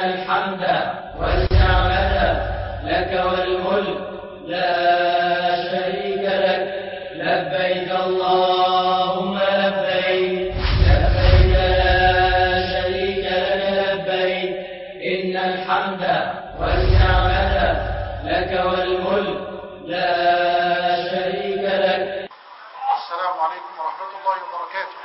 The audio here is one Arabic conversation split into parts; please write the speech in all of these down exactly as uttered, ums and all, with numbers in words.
الحمد والنعمة لك والملك لا شريك لك لبيك اللهم لبيك لبيك لا شريك لك لبيك إن الحمد والنعمة لك والملك لا شريك لك. السلام عليكم ورحمة الله وبركاته.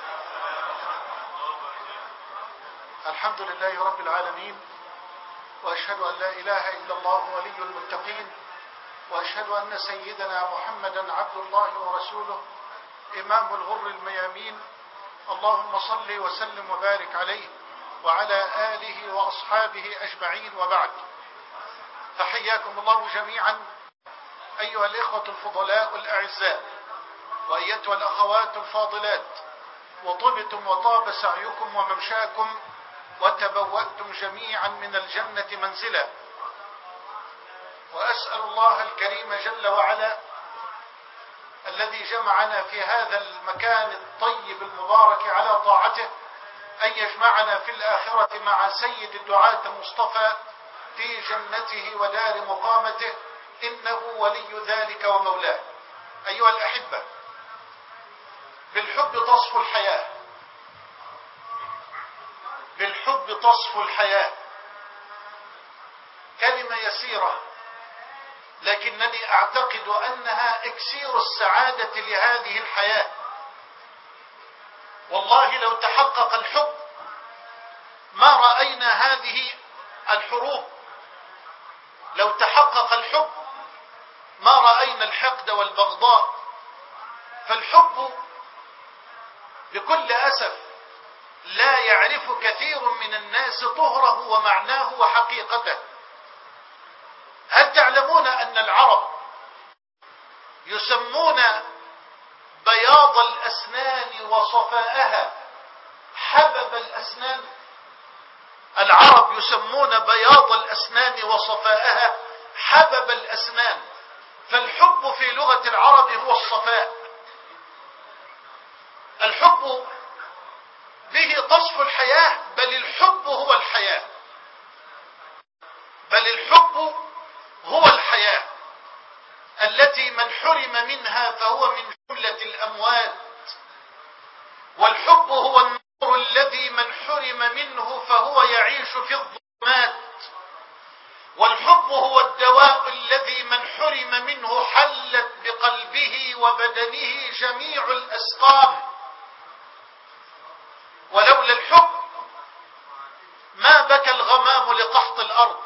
الحمد لله رب العالمين، وأشهد أن لا إله إلا الله ولي المتقين، وأشهد أن سيدنا محمدا عبد الله ورسوله إمام الغر الميامين. اللهم صل وسلم وبارك عليه وعلى آله وأصحابه أجمعين، وبعد، فحياكم الله جميعا أيها الإخوة الفضلاء الأعزاء، وأيتها الأخوات الفاضلات، وطبتم وطاب سعيكم وممشاكم وتبوأتم جميعا من الجنة منزلا. وأسأل الله الكريم جل وعلا الذي جمعنا في هذا المكان الطيب المبارك على طاعته أن يجمعنا في الآخرة مع سيد الدعاة المصطفى في جنته ودار مقامته، إنه ولي ذلك ومولاه. أيها الأحبة، بالحب تصفو الحياة، بالحب تصفو الحياة. كلمة يسيرة، لكنني أعتقد أنها إكسير السعادة لهذه الحياة. والله لو تحقق الحب ما رأينا هذه الحروب، لو تحقق الحب ما رأينا الحقد والبغضاء. فالحب بكل أسف لا يعرف كثير من الناس طهره ومعناه وحقيقته. هل تعلمون أن العرب يسمون بياض الأسنان وصفاءها حبب الأسنان؟ العرب يسمون بياض الأسنان وصفاءها حبب الأسنان. فالحب في لغة العرب هو الصفاء. الحب به تصفو الحياة، بل الحب هو الحياة، بل الحب هو الحياة التي من حرم منها فهو من جملة الأموات. والحب هو النور الذي من حرم منه فهو يعيش في الظلمات. والحب هو الدواء الذي من حرم منه حلت بقلبه وبدنه جميع الأسقام. ولولا الحب ما بكى الغمام لقحط الأرض،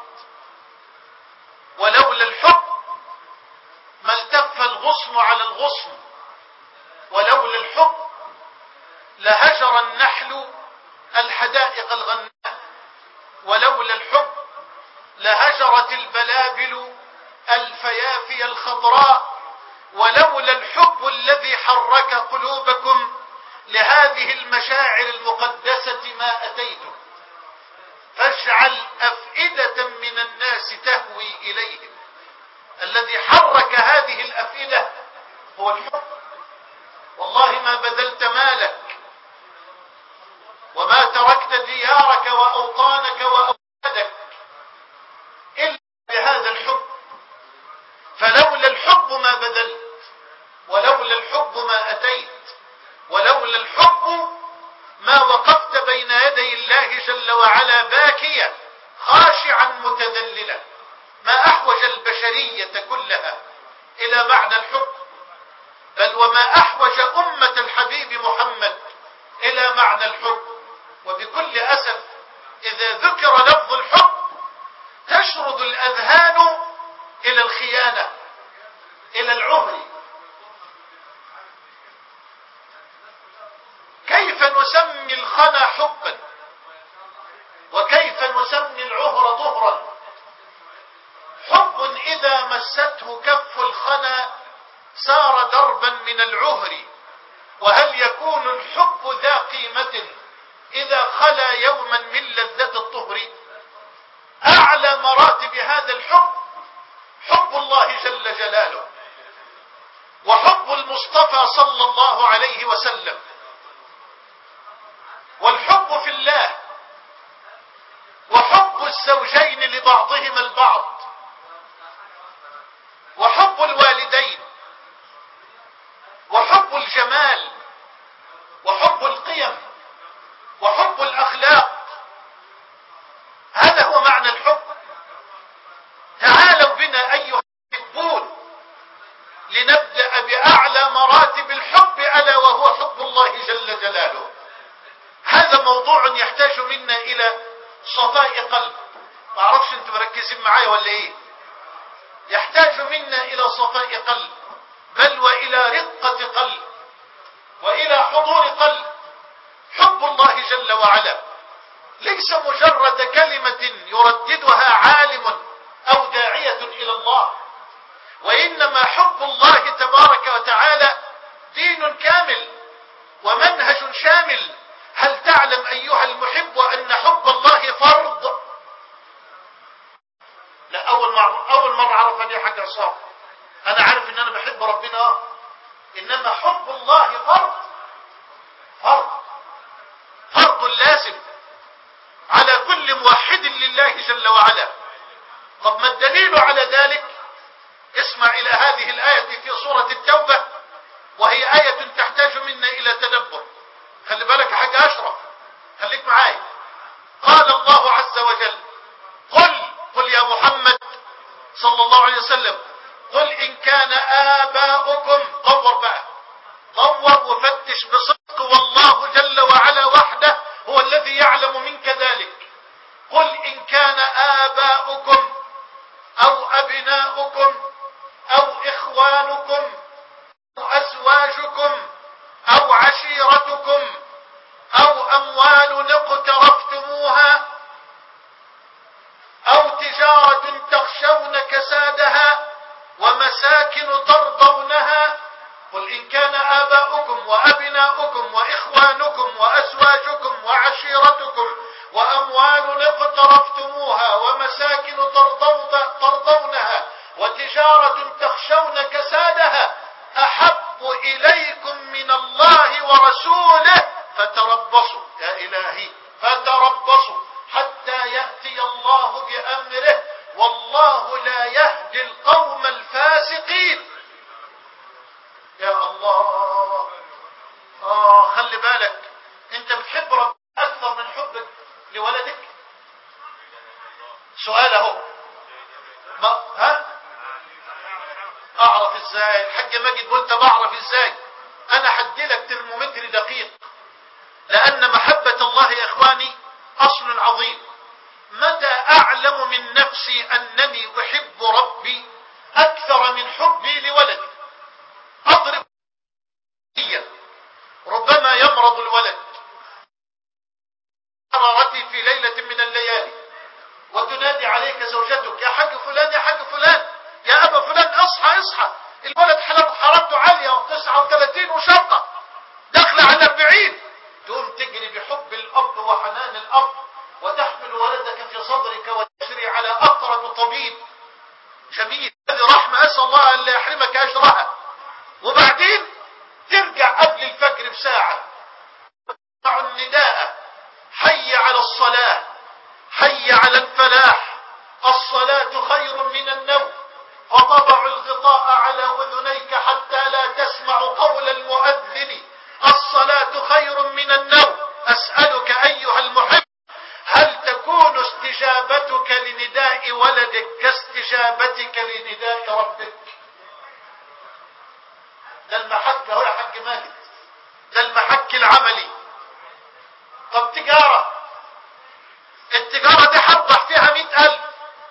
ولولا الحب ما التف الغصن على الغصن، ولولا الحب لهجر النحل الحدائق الغناء، ولولا الحب لهجرت البلابل الفيافي الخضراء. ولولا الحب الذي حرك قلوبكم لهذه المشاعر المقدسة ما أتيتم. فاجعل أفئدة من الناس تهوي إليهم. الذي حرك هذه الأفئدة هو الحب. والله ما بذلت مالك وما تركت ديارك وأوطانك وأولادك إلا بهذا الحب. فلولا الحب ما بذلت، ولولا الحب ما أتيت، ولولا الحب ما وقفت بين يدي الله جل وعلا باكيا خاشعا متذللا. ما أحوج البشرية كلها إلى معنى الحب، بل وما أحوج أمة الحبيب محمد إلى معنى الحب. وبكل أسف إذا ذكر لفظ الحب تشرد الأذهان إلى الخيانة، إلى العهر. كيف نسمي الخنا حبا، وكيف نسمي العهر ظهرا؟ حب إذا مسته كف الخنا سار دربا من العهر. وهل يكون الحب ذا قيمة إذا خلا يوما من لذة الطهر؟ أعلى مراتب هذا الحب حب الله جل جلاله، وحب المصطفى صلى الله عليه وسلم. والحب في الله وحب الزوجين لبعضهما البعض، وحب الوالدين، وحب الجمال، وحب القيم، وحب الأخلاق. هذا هو معنى الحب. تعالوا بنا أيها المحبون لنبدأ بأعلى مراتب الحب، ألا وهو حب الله جل جلاله. هذا موضوع يحتاج منا إلى صفاء قلب. ما أعرفش أنتم مركزين معايا ولا إيه؟ يحتاج منا إلى صفاء قلب، بل وإلى رقة قلب، وإلى حضور قلب. حب الله جل وعلا ليس مجرد كلمة يرددها عالم أو داعية إلى الله، وإنما حب الله تبارك وتعالى دين كامل ومنهج شامل. هل تعلم أيها المحب أن حب الله فرض؟ لا، أول مرة أول مرة أعرف أن حاجة صار. أنا عارف أن أنا بحب ربنا، إنما حب الله فرض فرض فرض لازم على كل موحد لله جل وعلا. طب ما الدليل على ذلك؟ اسمع إلى هذه الآية في سورة التوبة، وهي آية تحتاج منا إلى تدبر. خلي بالك حاجة أشرف، خليك معاي. قال الله عز وجل: قل قل يا محمد صلى الله عليه وسلم، قل إن كان آباؤكم، دور بقى، دور وفتش بصدق، والله جل وعلا وحده هو الذي يعلم منك ذلك. قل إن كان آباؤكم أو أبناؤكم أو إخوانكم أو أزواجكم أو عشيرتكم أو أموال اقترفتموها أو تجارة تخشون كسادها ومساكن ترضونها. قل إن كان آباؤكم وأبناؤكم وإخوانكم وأزواجكم وعشيرتكم وأموال اقترفتموها ومساكن ترضونها وتجارة تخشون كسادها أحب إليكم من الله ورسوله فتربصوا. يا إلهي، فتربصوا حتى يأتي الله بأمره، والله لا يهدي القوم الفاسقين. يا الله. آه خلي بالك، أنت بتحب ربنا أكثر من حبك لولدك؟ سؤال اهو. ما ها اعرف ازاي؟ الحاج ماجد قلت بعرف ازاي؟ انا حدي لك ترمومتر دقيق، لان محبة الله يا اخواني اصل عظيم. متى اعلم من نفسي انني احب ربي اكثر من حبي لولدي؟ اضرب ربما يمرض الولد مرارتي في ليلة من الليالي، وتنادي عليك زوجتك: يا حاج فلان، يا حاج فلان، يا ابا فلان، اصحى اصحى، الولد حرارته عالية وتسعة وثلاثين وشرطة داخله على أربعين. تقوم تجري بحب الاب وحنان الاب وتحمل ولدك في صدرك وتجري على اقرب طبيب جميل. هذه رحمة، اسال الله ان لا يحرمك اجرها. وبعدين ترجع قبل الفجر بساعة تسمع النداء: حي على الصلاة، حي على الفلاح، الصلاة خير من النوم. فتضع الغطاء على اذنيك حتى لا تسمع قول المؤذن: الصلاة خير من النوم. اسألك ايها المحب، هل تكون استجابتك لنداء ولدك كاستجابتك لنداء ربك؟ ده المحك هو يا حاج ماجد، ده المحك العملي. طب تجارة، التجارة دي هربح فيها مئة ألف،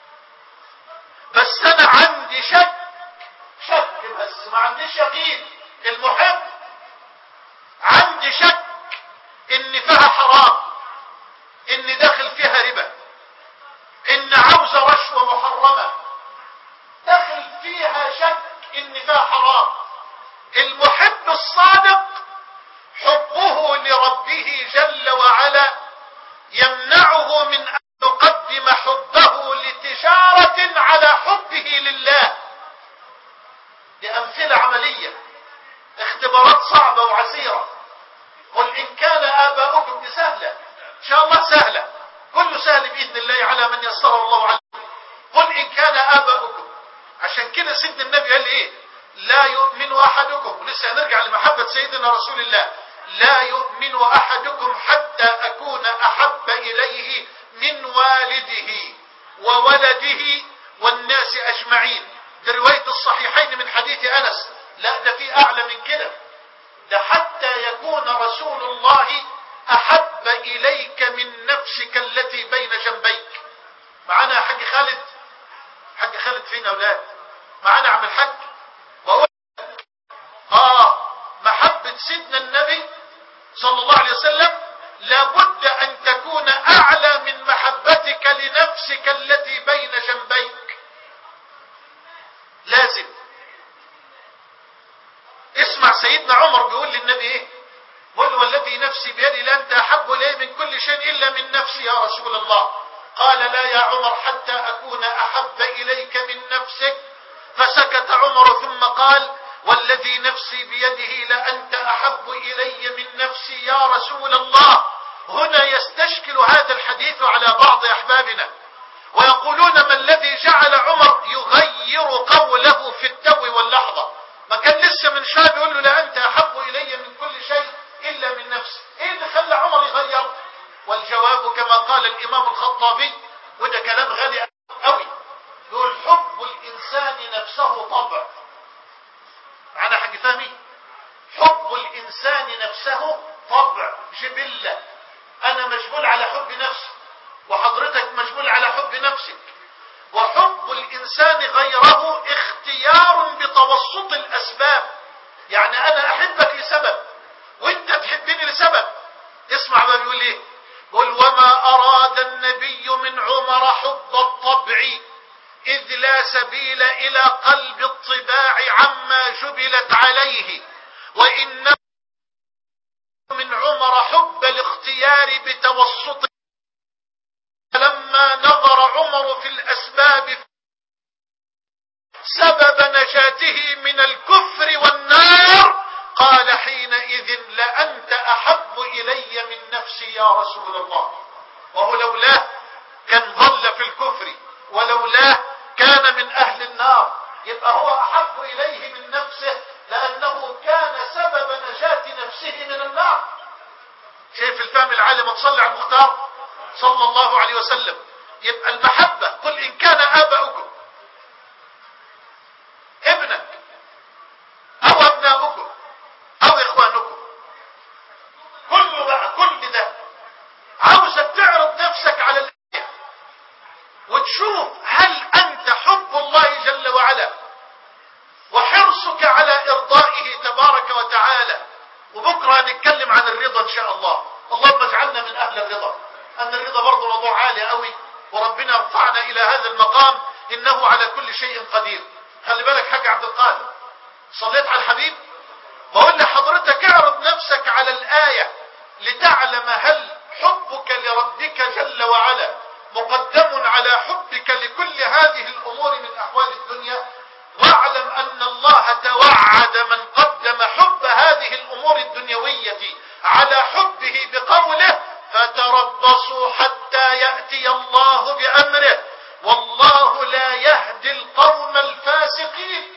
بس أنا عندي شك شك بس ما عنديش يقين. المحب عندي شك إن فيها حرام، إن داخل فيها ربا، إن عاوزة رشوة محرمة، داخل فيها شك إن فيها حرام. المحب الصادق حبه لربه جل وعلا يمنعه من أن يقدم حبه لتجارة على حبه لله. دي أمثلة عملية، اختبارات صعبة وعسيرة. قل إن كان آباؤكم، دي سهلة إن شاء الله، سهلة، كله سهل بإذن الله على من يسره الله عليه. قل إن كان آباؤكم. عشان كده سيدنا النبي قال إيه؟ لا يؤمن أحدكم، ولسه هنرجع لمحبة سيدنا رسول الله، لا يؤمن أحدكم حتى أكون أحب إليه من والده وولده والناس أجمعين. ده رواية الصحيحين من حديث أنس. لا ده في أعلى من كده، ده حتى يكون رسول الله أحب إليك من نفسك التي بين جنبيك. معانا يا حاج خالد؟ حاج خالد فين يا أولاد؟ معانا عم الحاج؟ بقول آه محبة سيدنا النبي صلى الله عليه وسلم لابد أن تكون أعلى من محبتك لنفسك التي بين جنبيك. لازم. اسمع سيدنا عمر بيقول للنبي ايه؟ قل والذي نفسي بيدي لأنت أحب إلي من كل شيء إلا من نفسي يا رسول الله. قال لا يا عمر حتى أكون أحب إليك من نفسك. فسكت عمر ثم قال والذي نفسي بيده لأنت أحب إلي من نفسي يا رسول الله. هنا يستشكل هذا الحديث على بعض أحبابنا ويقولون ما الذي جعل عمر يغير قوله في التو واللحظة؟ ما كان لسه من شاب يقول له لا أنت أحب إلي من كل شيء إلا من نفسي. إيه اللي خلى عمر يغير؟ والجواب كما قال الإمام الخطابي، وده كلام غالي قوي، يقول حب الإنسان نفسه طبع. معنا حاج فهمي؟ حب الإنسان نفسه طبع، جبلة. أنا مجبول على حب نفسي وحضرتك مجبول على حب نفسك. وحب الإنسان غيره اختيار بتوسط الأسباب. يعني أنا أحبك لسبب وأنت تحبني لسبب. اسمع ما بيقول إيه؟ قل وما أراد النبي من عمر حب الطبع إذ لا سبيل إلى قلب الطباع عما جبلت عليه، وإنما من عمر حب الاختيار بتوسط. لما نظر عمر في الأسباب سبب نجاته من الكفر والنار قال حينئذ لأنت أحب إلي من نفسي يا رسول الله. وهو لولاه كان ظل في الكفر، ولولاه كان من أهل النار. يبقى هو أحب إليه من نفسه لأنه كان سبب نجاة نفسه من النار. شايف الفهم العالم؟ تصلي على المختار صلى الله عليه وسلم. يبقى المحبة قل إن كان آباؤكم، ابنك أو أبناؤكم أو إخوانكم، كل بقى كل ده عاوزك تعرض نفسك على الآية وتشوف هل أنت حب الله جل وعلا وحرصك على إرضائه تبارك وتعالى. وبكرة هنتكلم عن الرضا إن شاء الله. اللهم اجعلنا من أهل الرضا. أن الرضا برضه موضوع عالي قوي، وربنا يرفعنا إلى هذا المقام إنه على كل شيء قدير. خلي بالك حاج عبد القادر، صليت على الحبيب؟ بقول لحضرتك اعرض نفسك على الآية لتعلم هل حبك لربك جل وعلا مقدم على حبك لكل هذه الأمور من أحوال الدنيا. واعلم أن الله توعد من قدم حب هذه الأمور الدنيوية على حبه بقوله فتربصوا حتى يأتي الله بأمره والله لا يهدي القوم الفاسقين.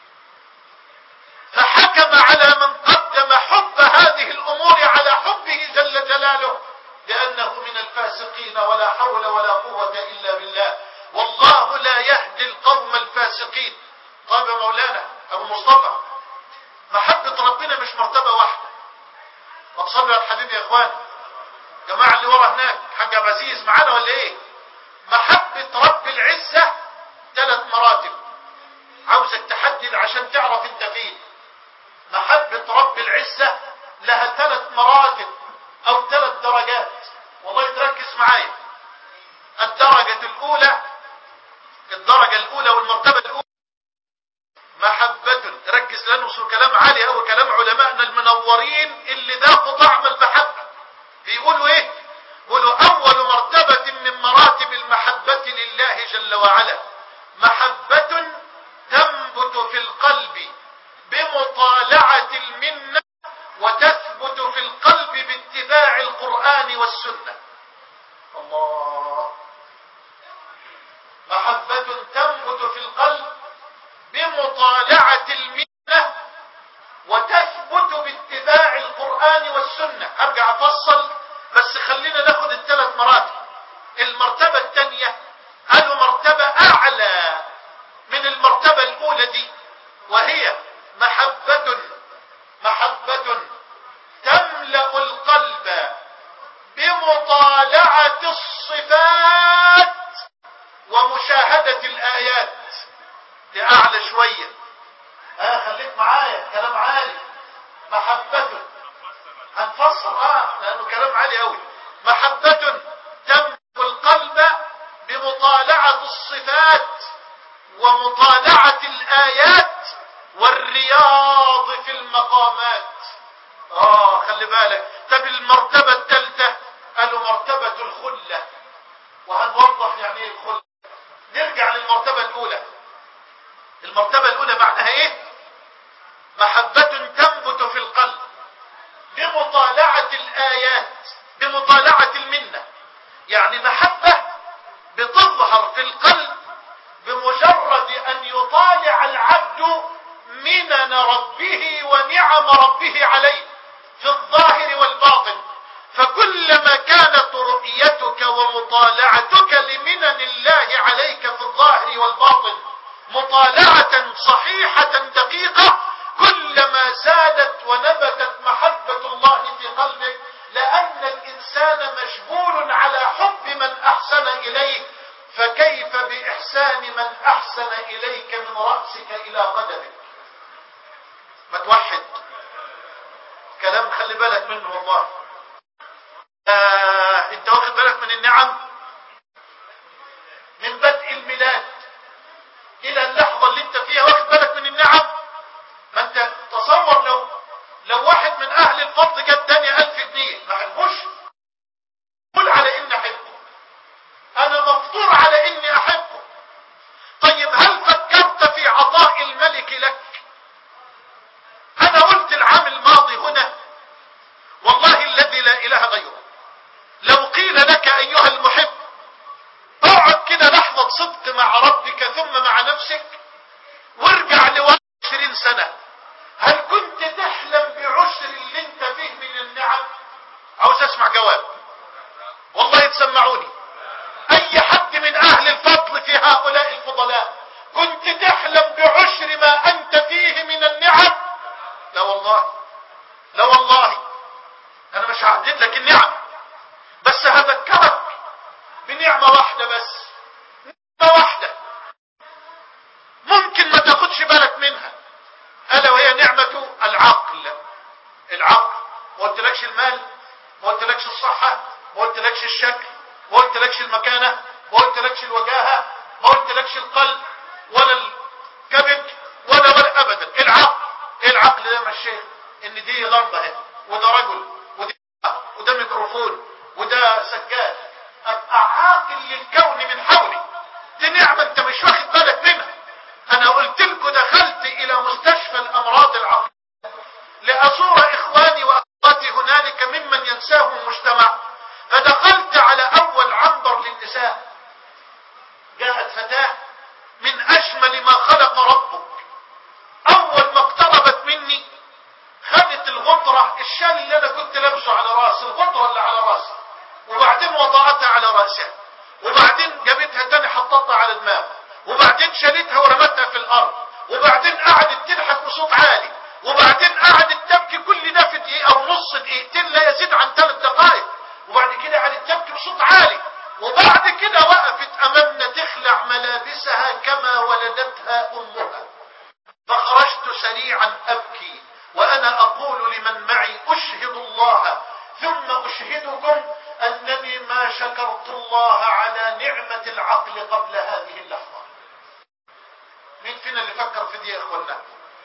فحكم على من قدم حب هذه الأمور على حبه جل جلاله بأنه من الفاسقين، ولا حول ولا قوة إلا بالله. والله لا يهدي القوم الفاسقين. طيب يا مولانا أبو مصطفى، محبة ربنا مش مرتبة واحدة. ما تصلوا على الحبيب يا إخوان. جماعة اللي ورا هناك حاج عبد العزيز معانا ولا إيه؟ محبة رب العزة ثلاث مراتب، عاوزك تحدد عشان تعرف انت فين. محبة رب العزة لها ثلاث مراتب او ثلاث درجات. والله تركز معايا. الدرجة الاولى الدرجة الاولى والمرتبة الاولى محبة، ركز لانه كلام عالي او كلام علماءنا المنورين اللي ذاقوا طعم المحبة. بيقولوا ايه؟ بيقولوا اول مرتبة من مراتب المحبة لله جل وعلا محبة تنبت في القلب بمطالعة المنة وتثبت في القلب باتباع القرآن والسنة. الله، محبة تنبت في القلب بمطالعة المنة وتثبت باتباع القرآن والسنة. ارجع افصل بس خلينا ناخد الثلاث مراتب. المرتبة الثانية قالوا مرتبة اعلى من المرتبة الاولى دي، وهي محبة محبة تملأ القلب بمطالعة الصفات ومشاهدة الآيات. دي أعلى شوية. ها خليك معايا، كلام عالي. محبة هنفسر اه لأنه كلام عالي أوي. محبة تملأ القلب بمطالعة الصفات ومطالعة الآيات والرياض في المقامات. اه خلي بالك. طب المرتبة الثالثة قالوا مرتبة الخلة، وهنوضح يعني ايه الخلة. نرجع للمرتبة الاولى. المرتبة الاولى معناها ايه؟ محبة تنبت في القلب بمطالعة الايات بمطالعة المنة. يعني محبة بتظهر في القلب بمجرد ان يطالع العبد منن ربه ونعم ربه عليه في الظاهر والباطن. فكلما كانت رؤيتك ومطالعتك لمنن الله عليك في الظاهر والباطن مطالعة صحيحة دقيقة، كلما زادت ونبتت محبة الله في قلبك، لأن الإنسان مجبول على حب من أحسن إليه، فكيف بإحسان من أحسن إليك من رأسك إلى قدمك؟ ما توحد كلام خلي بالك منه والله. آه انت واخد بالك من النعم من بدء الميلاد الى اللحظة اللي انت فيها؟ واخد بالك من النعم؟ ما انت تصور لو لو واحد من اهل الفضل جاب اداني الف جنيه ما احبوش؟ قول على اني احبه، انا مفطور على اني احبه. طيب هل فكرت في عطاء الملك لك؟ انا قلت العام الماضي هنا والله الذي لا اله غيره، لو قيل لك ايها المحب اقعد كده لحظة صدق مع ربك ثم مع نفسك وارجع لورا عشرين سنة، هل كنت تحلم بعشر اللي انت فيه من النعم؟ عاوز اسمع جواب والله تسمعوني. اي حد من اهل الفضل في هؤلاء الفضلاء كنت تحلم بعشر ما انت فيه من النعم؟ لا والله لا والله. انا مش هعدد لك النعم، بس هذكرك بنعمة واحدة بس، نعمة واحدة ممكن ما تاخدش بالك منها، الا وهي نعمة العقل. العقل. ما قلتلكش المال، ما قلتلكش الصحة، ما قلتلكش الشكل، ما قلتلكش المكانة، ما قلتلكش الوجاهة، ما قلتلكش القلب ولا الكبد ولا ولا ابدا. العقل. العقل ده يا الشيخ ان دي لمبة اهي، وده رجل، ودي وده ميكروفون، وده سجاد، ابقى عاقل للكون من حولي. دي نعمة انت مش واخد بالك منها. انا قلت لكم دخلت الى مستشفى الامراض العقلية لازور اخواني واخواتي هنالك ممن ينساهم المجتمع، فدخلت على اول عنبر للنساء، جاءت فتاة من اجمل ما خلق ربك، اول ما اقتربت مني خدت الغطرة، الشال اللي انا كنت لابسه على راسي، الغطرة اللي على راسي، وبعدين وضعتها على راسها، وبعدين جابتها تاني حطتها على دماغها، وبعدين شالتها ورمتها في الارض، وبعدين قعدت تضحك بصوت عالي، وبعدين قعدت تبكي، كل ده في دقيقة ونص، دقيقتين لا يزيد عن ثلاث دقائق، وبعد كده قعدت تبكي بصوت عالي، وبعد كده وقفت امامنا تخلع ملابسها كما ولدتها امها. فخرجت سريعا ابكي وانا اقول لمن معي اشهد الله ثم اشهدكم انني ما شكرت الله على نعمة العقل قبل هذه اللحظة. مين فينا اللي فكر في دي يا اخوانا؟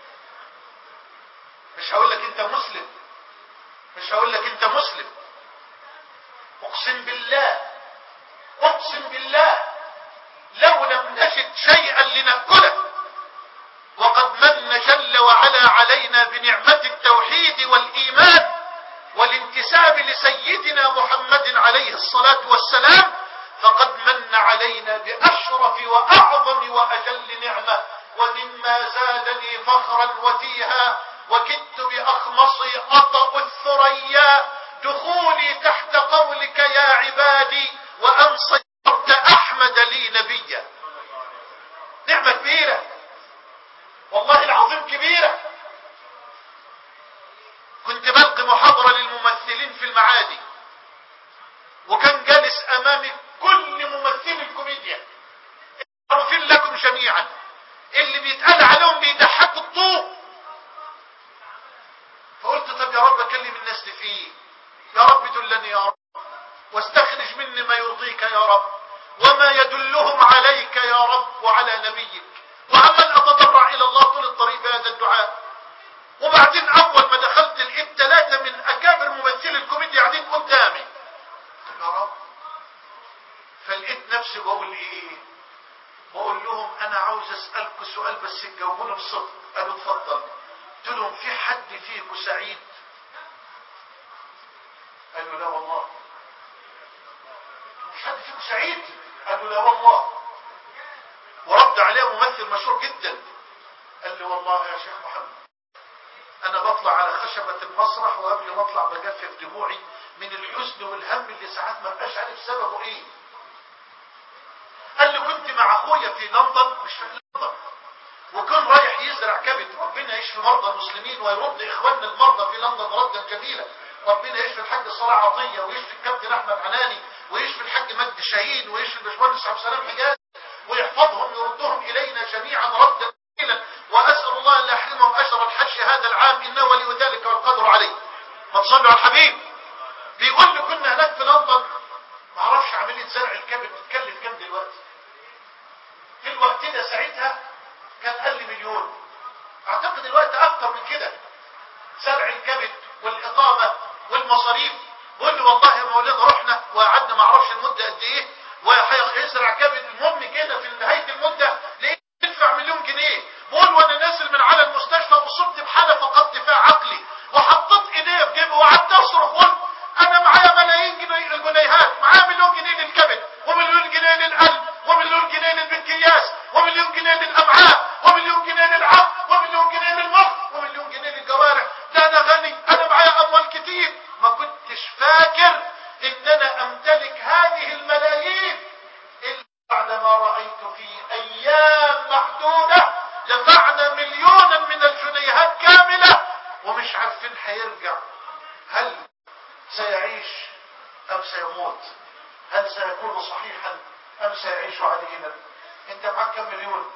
مش هقول لك انت مسلم، مش هقول لك انت مسلم، اقسم بالله اقسم بالله لو لم نجد شيئا لنأكله وقد من جل وعلا علينا بنعمة التوحيد والإيمان والانتساب لسيدنا محمد عليه الصلاة والسلام، فقد من علينا علينا بأشرف وأعظم وأجل نعمة، ومما زادني فخرا وتيها وكدت بأخمصي أطأ الثريا دخولي تحت قولك يا عبادي وأن صيرت أحمد لي نبيا. نعمة كبيرة والله العظيم كبيرة. كنت بلقي محاضرة للممثلين في المعادي، وكان جالس أمامي كل ممثلي الكوميديا معروفين لكم جميعا، اللي بيتقال عليهم بيضحكوا الطوب. فقلت طب يا رب اكلم الناس دي فيه، يا رب دلني يا رب، واستخرج مني ما يرضيك يا رب، وما يدلهم عليك يا رب وعلى نبيك. وعمال اتضرع الى الله طول الطريق بهذا الدعاء. وبعدين اول ما دخلت لقيت ثلاثة من اكابر ممثلي الكوميديا قاعدين قدامي. يا رب، فلقيت نفسي بقول ايه، بقول لهم انا عاوز اسألكم سؤال بس تجاوبوني بصدق. قالوا اتفضل. قلت لهم في حد فيكم سعيد؟ قالوا لا والله. مش حد فيكم سعيد؟ قالوا لا والله. ورد عليه ممثل مشهور جدا قال لي والله يا شيخ محمد انا بطلع على خشبة المسرح وقبل ما اطلع بجفف دموعي من الحزن والهم اللي ساعات ما بقاش عارف سببه ايه. قال لي كنت مع اخويا في لندن، مش في لندن، وكان رايح يزرع كبد، ربنا يشفي مرضى المسلمين ويرد اخواننا المرضى في لندن ردا جميلا. ربنا يشفي الحاج صلاح عطيه، ويشفي الكابتن احمد عناني، ويشفي الحاج مجدي شاهين، ويشفي الباشمهندس عبد السلام حجاز، ويحفظهم ويردهم الينا جميعا ردا جميلا. واسال الله ان لا يحرمهم اجر الحج هذا العام، انه ولي ذلك والقدر عليه. ما تصلوا على الحبيب. بيقول لي كنا هناك في لندن، ما اعرفش عمليه زرع الكبد بتكلف كام دلوقتي. في الوقت ده ساعتها كان قال لي مليون، اعتقد دلوقتي اكتر من كده. زرع الكبد والاقامه والمصاريف. بقول لي والله يا مولانا رحنا وقعدنا ما اعرفش المده قد ايه، وهيزرع كبد. المهم كده في نهايه المده لقيت يدفع مليون جنيه. بقول وانا نازل من على المستشفى وصبت بحاله فقدت فيها عقلي، وحطيت ايديا في جيبي وقعدت اصرخ وقلت انا معايا ملايين جنيه الجنيهات، معايا مليون جنيه للكبد، ومليون جنيه للقلب، ومليون جنيه للبنكرياس، ومليون جنيه للامعاء، ومليون جنيه للعقل، ومليون جنيه للمخ، ومليون جنيه للجوارح. ده انا غني، انا معايا اموال كتير. ما كنتش فاكر ان انا امتلك هذه الملايين الا بعدما رايت في ايام محدوده دفعنا مليونا من الجنيهات كامله ومش عارفين هيرجع. هل سيعيش ام سيموت؟ هل سيكون صحيحا ام سيعيش عديلا؟ انت معاك كم مليون؟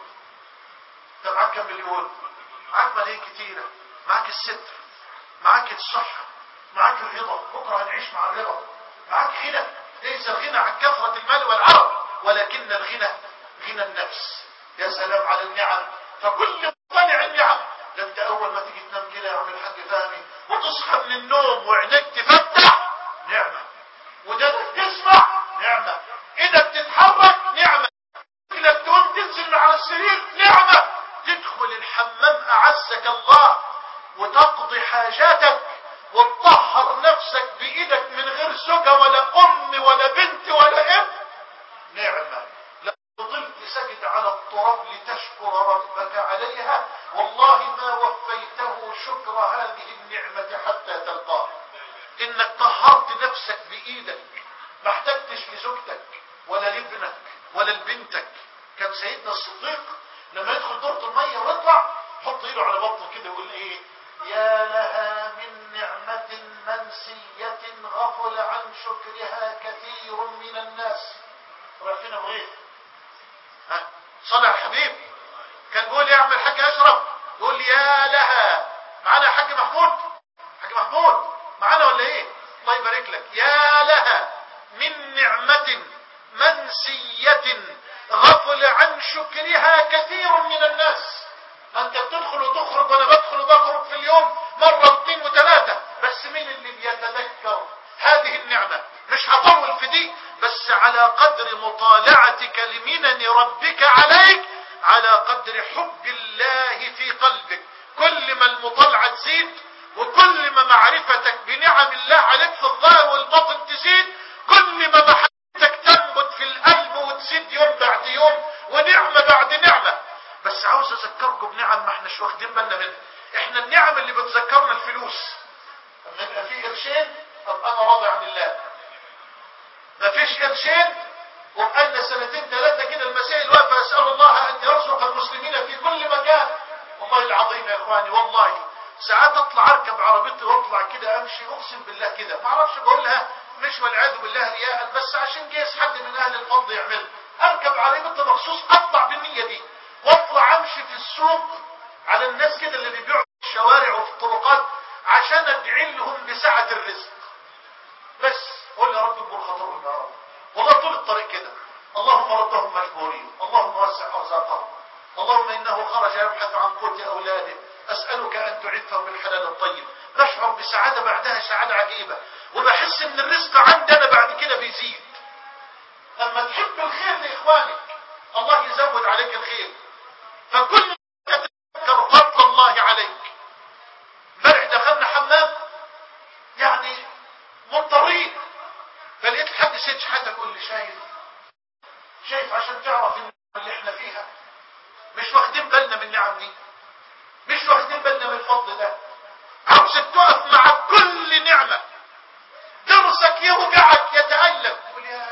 انت معاك كم مليون؟ معاك ملايين كتيره، معاك الستر، معاك الصحه، معاك الرضا، بكره هنعيش مع الرضا، معاك غنى. ليس الغنى عن كثره المال والعرض، ولكن الغنى غنى النفس. يا سلام على النعم. فكل مطلع النعم. ده انت اول ما تيجي تنام كده يا عم الحاج فهمي وتصحى من النوم وعينيك تفتح، نعمه. ودانك تسمع، نعمه. ايدك تتحرك، نعمه. رجلك تقوم تنزل من على السرير، نعمه. تدخل الحمام اعزك الله وتقضي حاجاتك وتطهر نفسك بايدك من غير زوجة ولا ام ولا بنت ولا ابن، نعمه. لو فضلت سجد على التراب لتشكر ربك عليها والله ما وفيته شكر هذه النعمه حتى تلقاه. انك طهرت نفسك بايدك، ما احتجتش لزوجتك ولا لابنك ولا لبنتك. كان سيدنا الصديق لما يدخل دورة المية ويطلع حط ايده على بطنه كده ويقول ايه؟ يا لها من نعمة منسية غفل عن شكرها كثير من الناس. رايحين ابو ايه؟ ها؟ صلى على الحبيب. كان بيقول يا عم الحاج اشرف، يقول يا لها. معانا يا حاج محمود؟ حاج محمود معانا ولا ايه؟ الله يبارك لك. يا لها من نعمة منسية غفل عن شكرها كثير من الناس. انت بتدخل وتخرج وانا بدخل وبخرج في اليوم مرة واثنين وثلاثة، بس مين اللي بيتذكر هذه النعمة؟ مش هطول في دي، بس على قدر مطالعتك لمنن ربك عليك على قدر حب الله في قلبك. كل ما المطالعة تزيد وكل ما معرفتك بنعم الله عليك في الظاهر والباطن تزيد، كل ما محبتك تنبت في القلب وتزيد يوم يوم ونعمة بعد نعمة. بس عاوز اذكركم بنعم ما احناش واخدين بالنا منها. احنا النعم اللي بتذكرنا الفلوس. لما يبقى في قرشين طب انا راضي عن الله. ما فيش قرشين وبقالنا سنتين ثلاثة كده المسائل واقفة، اسأل الله ان يرزق المسلمين في كل مكان. والله العظيم يا اخواني، والله ساعات اطلع اركب عربيتي واطلع كده امشي، اقسم بالله كده ما اعرفش بقولها مش والعياذ بالله رياء، بس عشان جيس حد من اهل الفضل يعمل، اركب عربيتي مخصوص اطلع بالنية دي واطلع امشي في السوق على الناس كده اللي بيبيعوا في الشوارع وفي الطرقات عشان ادعي لهم بسعة الرزق. بس قول يا رب اكبر خطرهم يا رب. والله طول الطريق كده، اللهم ردهم مجبورين، اللهم وسع ارزاقهم، اللهم انه خرج يبحث عن قوت اولاده، اسالك ان تعفه بالحلال الطيب. بشعر بسعاده بعدها سعاده عجيبه، وبحس ان الرزق عندنا بعد كده بيزيد. لما تحب الخير لاخوانك الله يزود عليك الخير، فكل ما تتذكر فضل الله عليك. امبارح دخلنا حمام يعني مضطرين، فلقيت حد سيد حتى يقول لي شايف شايف عشان تعرف ان اللي احنا فيها مش واخدين بالنا من النعم دي، مش واخدين بالنا من الفضل ده. عاوزك تقف مع كل نعمة درسك يوجعك يتألم، تقول يا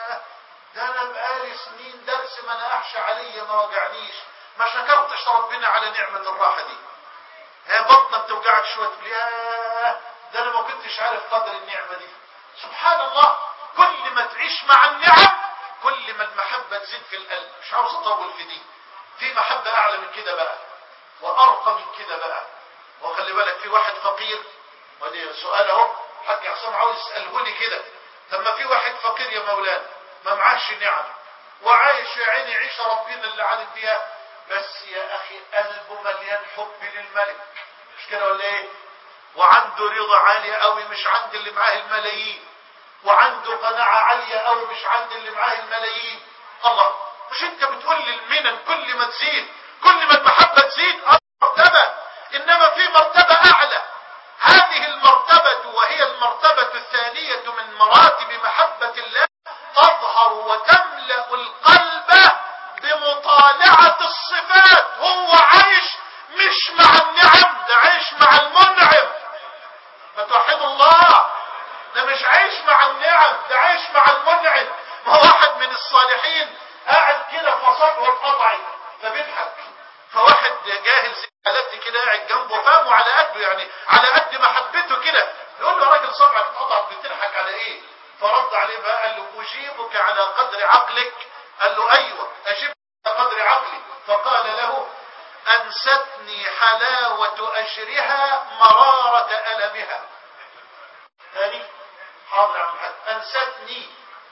ده انا بقالي سنين درس ما انا احشى علي ما وجعنيش، ما شكرتش ربنا على نعمة الراحة دي. هي بطنك توجعك شوية تقول يا ده انا ما كنتش عارف قدر النعمة دي. سبحان الله، كل ما تعيش مع النعم كل ما المحبة تزيد في القلب. مش عاوز اطول في دي، في محبة اعلى من كده بقى وارقى من كده بقى. وخلي بالك في واحد فقير، ودي سؤال اهو حاج حسام عاوز يسأله لي كده، لما في واحد فقير يا مولانا ما معاش نعم وعايش يا عيني عيش ربنا اللي عالم بيها، بس يا اخي قلبه مليان حب للملك، مش كده ولا ايه؟ وعنده رضا عالية قوي مش عند اللي معاه الملايين، وعنده قناعة عالية قوي مش عند اللي معاه الملايين. الله، مش انت بتقول لي المنن كل ما تزيد كل ما المحبة تزيد؟ مرتبة، انما في مرتبة اعلى. هذه المرتبة وهي المرتبة الثانية من مراتب محبة الله تظهر وتملأ القلب بمطالعة الصفات. هو عايش مش مع النعم، ده عايش مع المنعم. فتوحد الله، ده مش عايش مع النعم، ده عايش مع المنعم. ما واحد من الصالحين قاعد كده فصبعه اتقطعت فبيضحك، فواحد جاهل زي حالتي كده قاعد جنبه فاهمه على قده، يعني على قد محبته كده، يقول له يا راجل صبعك اتقطعت بتضحك على ايه؟ فرد عليه بقى قال له اجيبك على قدر عقلك. قال له ايوه اجيبك على قدر عقلي. فقال له انستني حلاوة اجرها مرارة المها. ثاني حاضر يا عم الحاج. انستني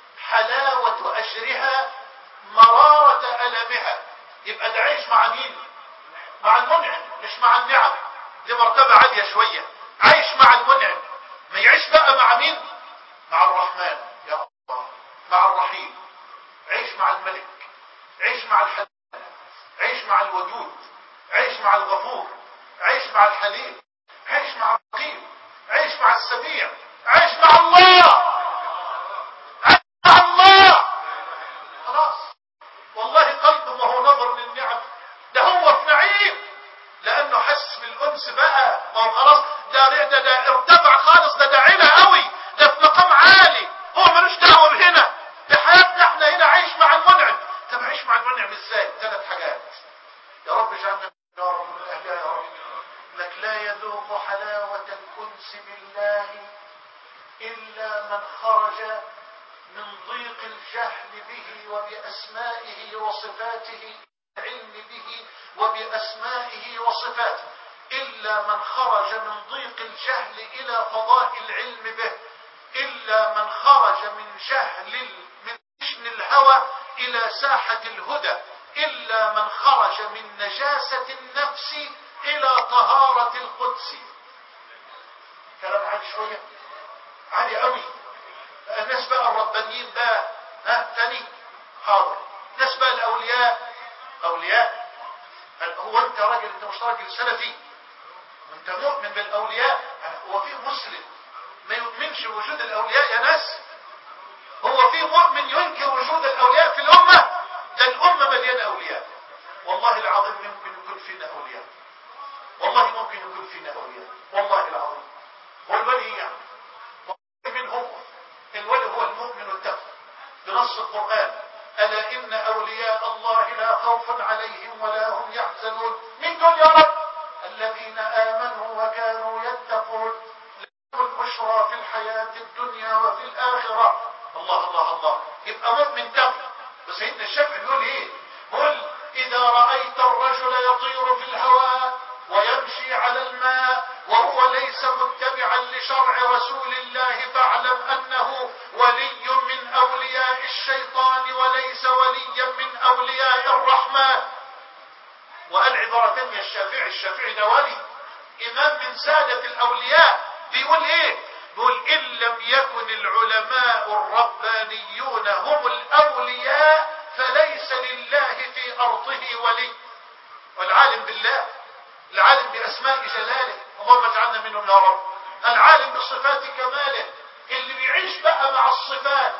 حلاوة اجرها مرارة المها. يبقى ده عيش مع مين؟ مع المنعم مش مع النعم. دي مرتبة عالية شوية، عايش مع المنعم. ما يعيش بقى مع مين؟ مع الرحمن يا الله، مع الرحيم. عيش مع الملك، عيش مع الحليم، عيش مع الودود، عيش مع الغفور، عيش مع الحليم، عيش مع الرقيب، عيش مع السميع، عيش مع الله، عيش مع الله. خلاص والله قلبه ما هو نظر للنعم، ده هو في نعيم لانه حس بالانس بقى. ما هو خلاص ده ده ده ارتفع خالص، ده ده علا قوي، ده في مقام عالي، هو ملوش دعوه بهنا. في حياتنا احنا هنا عيش مع المنعم. طب عيش مع المنعم ازاي؟ ثلاث حاجات يا رب اجعلنا يا رب من اهلها يا رب. لك لا يذوق حلاوه الانس بالله الا من خرج من ضيق الجهل به وباسمائه وصفاته، العلم به وبأسمائه وصفاته. إلا من خرج من ضيق الجهل إلى فضاء العلم به، إلا من خرج من جهل من جشن الهوى إلى ساحة الهدى، إلا من خرج من نجاسة النفس إلى طهارة القدس. كلام عالي شوية، عالي قوي. الناس بقى الربانيين بقى ها تاني حاضر. الناس بقى الأولياء، أولياء هو أنت راجل، أنت مش راجل سلفي وأنت مؤمن بالأولياء؟ هو في مسلم ما يؤمنش بوجود الأولياء يا ناس؟ هو في مؤمن ينكر وجود الأولياء في الأمة؟ ده الأمة مليانة أولياء. والله العظيم ممكن يكون فينا أولياء، والله ممكن يكون فينا أولياء، والله العظيم. هو الولي يعني من هو الولي؟ هو المؤمن التقوى بنص القرآن: ألا إن أولياء الله لا خوف عليهم ولا هم يحزنون. من دول يا رب؟ الذين آمنوا وكانوا يتقون، لهم البشرى في الحياة الدنيا وفي الآخرة. الله الله الله. يبقى مؤمن تقوى. وسيدنا الشافعي بيقول ايه؟ قل إذا رأيت الرجل يطير في الهواء ويمشي على الماء وهو ليس متبعا لشرع رسول الله فاعلم أنه ولي من أولياء الشيطان وليس وليا من أولياء الرحمن. وقال عبارة تانية الشافعي، الشافعي ده ولي إمام من سادة الأولياء، بيقول إيه؟ بيقول إن لم يكن العلماء الربانيون هم الأولياء فليس لله في أرضه ولي. والعالم بالله، العالم بأسماء جلاله، اللهم اجعلنا منهم يا رب، العالم بصفات كماله، اللي بيعيش بقى مع الصفات،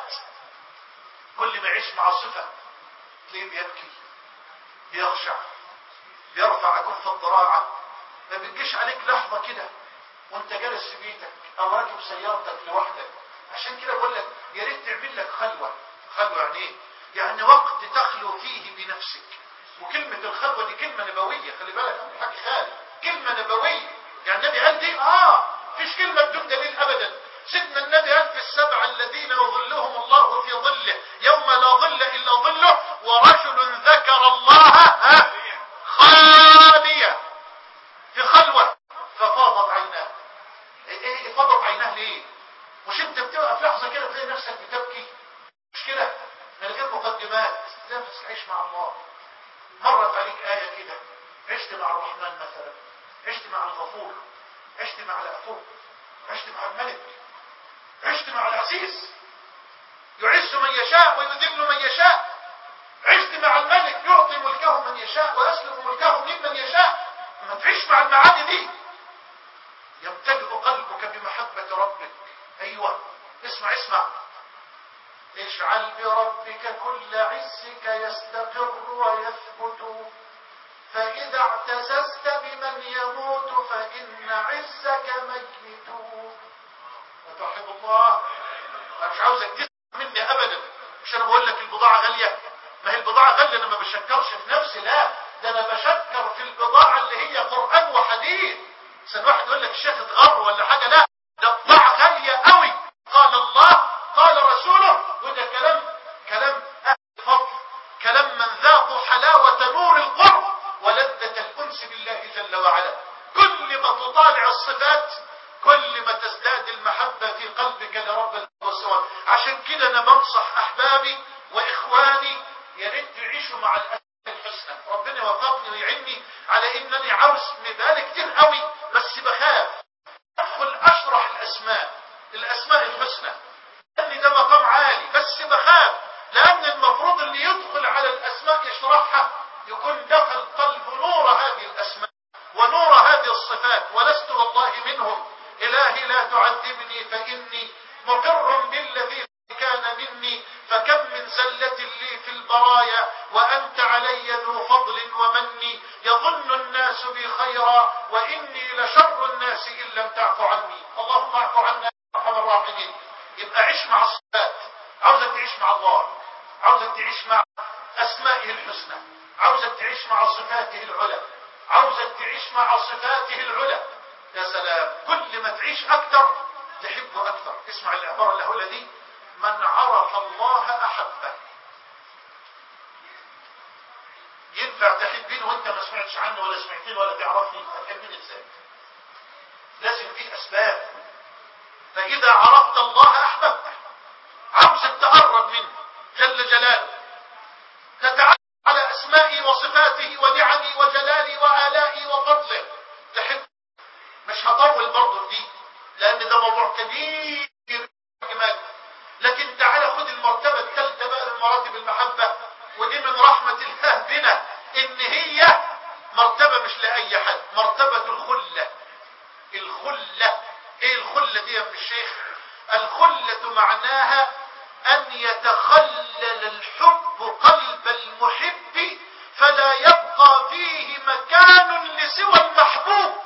كل ما يعيش مع الصفة تلاقيه بيبكي، بيخشع، بيرفع كف الضراعة، ما بتجيش عليك لحظة كده وانت جالس في بيتك او راكب سيارتك لوحدك. عشان كده بقول لك يا ريت تعمل لك خلوة. خلوة يعني ايه؟ يعني وقت تخلو فيه بنفسك. وكلمة الخلوة دي كلمة نبوية، خلي بالك يا حاج خالد، كلمة نبوية. يعني النبي قال دي اه فيش كلمة بدون دليل ابدا. سيدنا النبي قال في السبعة الذين يظلهم الله في ظله يوم لا ظل الا ظله: ورجل ذكر الله ها خالية، في خلوة ففاضت عيناه. ايه فاضت عيناه ليه؟ مش انت بتبقى في لحظة كده تلاقي نفسك بتبكي؟ مش كده؟ من غير مقدمات، نفس عيش مع الله. مرت عليك آية كده، عشت مع الرحمن مثلا، عشت مع الغفور، عشت مع العفو، عشت مع الملك، عشت مع العزيز يعز من يشاء ويذل من يشاء، عشت مع الملك يعطي ملكه من يشاء ويسلب ملكه ممن يشاء. لما تعيش مع المعاني دي يمتلئ قلبك بمحبة ربك. ايوه اسمع اسمع: اجعل بربك كل عزك يستقر ويثبت، فإذا اعتززت بمن يموت فإن عزك ميت. وتوحد الله. انا مش عاوزك تسمع مني ابدا، مش انا بقول لك البضاعة غالية، ما هي البضاعة غالية، انا ما بشكرش في نفسي، لا ده انا بشكر في البضاعة اللي هي قرآن وحديث. عشان واحد يقول لك الشيخ اتغر ولا حاجة، لا ده بضاعة غالية قوي. قال الله قال رسوله، وده كلام كلام اهل الفضل، كلام من ذاقوا حلاوة نور القرب ولذة الانس بالله جل وعلا. كل ما تطالع الصفات كل ما تزداد المحبة في قلبك لرب العالمين. عشان كده انا بنصح احبابي واخواني يا ريت تعيشوا مع الاسماء الحسنى. ربنا يوفقني ويعني على انني عاوز مبالغ كتير قوي، بس بخاف ادخل اشرح الاسماء الاسماء الحسنى لان ده مقام عالي، بس بخاف لان المفروض اللي يدخل على الاسماء يشرحها يكون دخل قلب نور هذه الاسماء ونور هذه الصفات، ولست والله منهم. الهي لا تعذبني فاني مقر بالذي كان مني، فكم من زلة لي في البرايا وأنت علي ذو فضل ومني. يظن الناس بي خيرا وإني لشر الناس إن لم تعف عني. اللهم اعف عنا يا أرحم الراحمين. يبقى عيش مع الصفات. عاوزك تعيش مع الله، عاوزك تعيش مع أسمائه الحسنى، عاوزك تعيش مع صفاته العلى، عاوزك تعيش مع صفاته العلى. يا سلام، كل ما تعيش أكثر تحبه أكثر. اسمع العبارة الأولى دي: من عرف الله أحبه. ينفع تحبين وانت ما سمعتش عنه ولا سمعتين ولا تعرفني؟ تحبين ازاي؟ لازم في أسباب. فإذا عرفت الله أحببته. عاوزك تقرب منه جل جلاله، تتعرف على أسمائه وصفاته ونعمه وجلاله وآلائه وفضله، تحب. مش هطول برضه دي لأن ده موضوع كبير جمال، لكن تعال خد المرتبة الثالثة بقى من مراتب المحبة، ودي من رحمة الله بنا ان هي مرتبة مش لأي حد، مرتبة الخلة. الخلة ايه الخلة دي يا ابن الشيخ؟ الخلة معناها أن يتخلل الحب قلب المحب فلا يبقى فيه مكان لسوى المحبوب.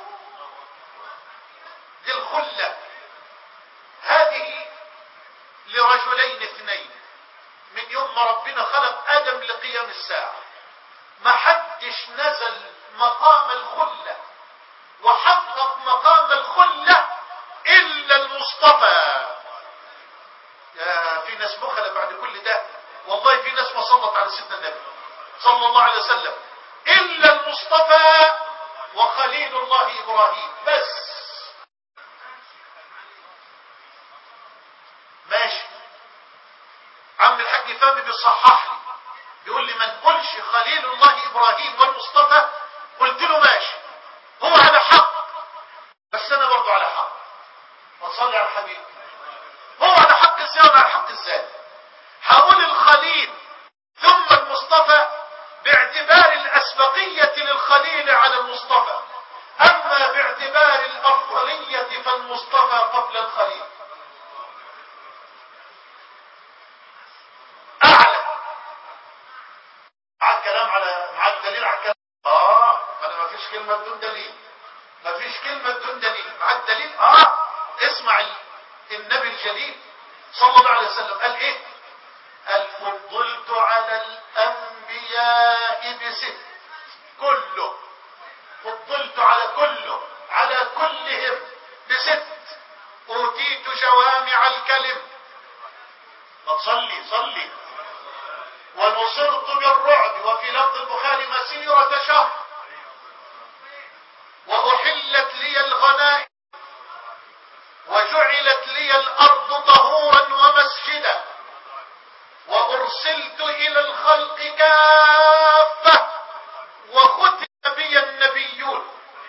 دي الخلة هذه لرجلين اثنين من يوم ما ربنا خلق آدم لقيام الساعة، ما حدش نزل مقام الخلة وحقق مقام الخلة إلا المصطفى. يا في ناس بخلة بعد كل ده، والله في ناس ما صلت على سيدنا النبي صلى الله عليه وسلم إلا المصطفى وخليل الله إبراهيم بس. ماشي، عم الحاج فهمي بيصحح لي بيقول لي ما نقولش خليل الله إبراهيم والمصطفى، قلت له ماشي هو على حق بس أنا برضو على حق، وتصلي على الحبيب. هو على حق ازاي وانا على حق ازاي؟ هقول الخليل ثم المصطفى باعتبار الأسبقية للخليل على المصطفى، أما باعتبار الأفضلية فالمصطفى قبل الخليل أعلى. مع الكلام على مع الدليل على الكلام آه أنا ما فيش كلمة بدون دليل، ما فيش كلمة بدون دليل مع الدليل. آه اسمع النبي الجليل صلى الله عليه وسلم قال ايه؟ قال فضلت على الانبياء بست، كله فضلت على كله على كلهم بست، اوتيت جوامع الكلم، ما تصلي صلي، ونصرت بالرعب، وفي لفظ البخاري مسيرة شهر، واحلت لي الغنائم، وجعلت لي الأرض طهورا ومسجدا، وأرسلت إلى الخلق كافة، وختم بي النبيون.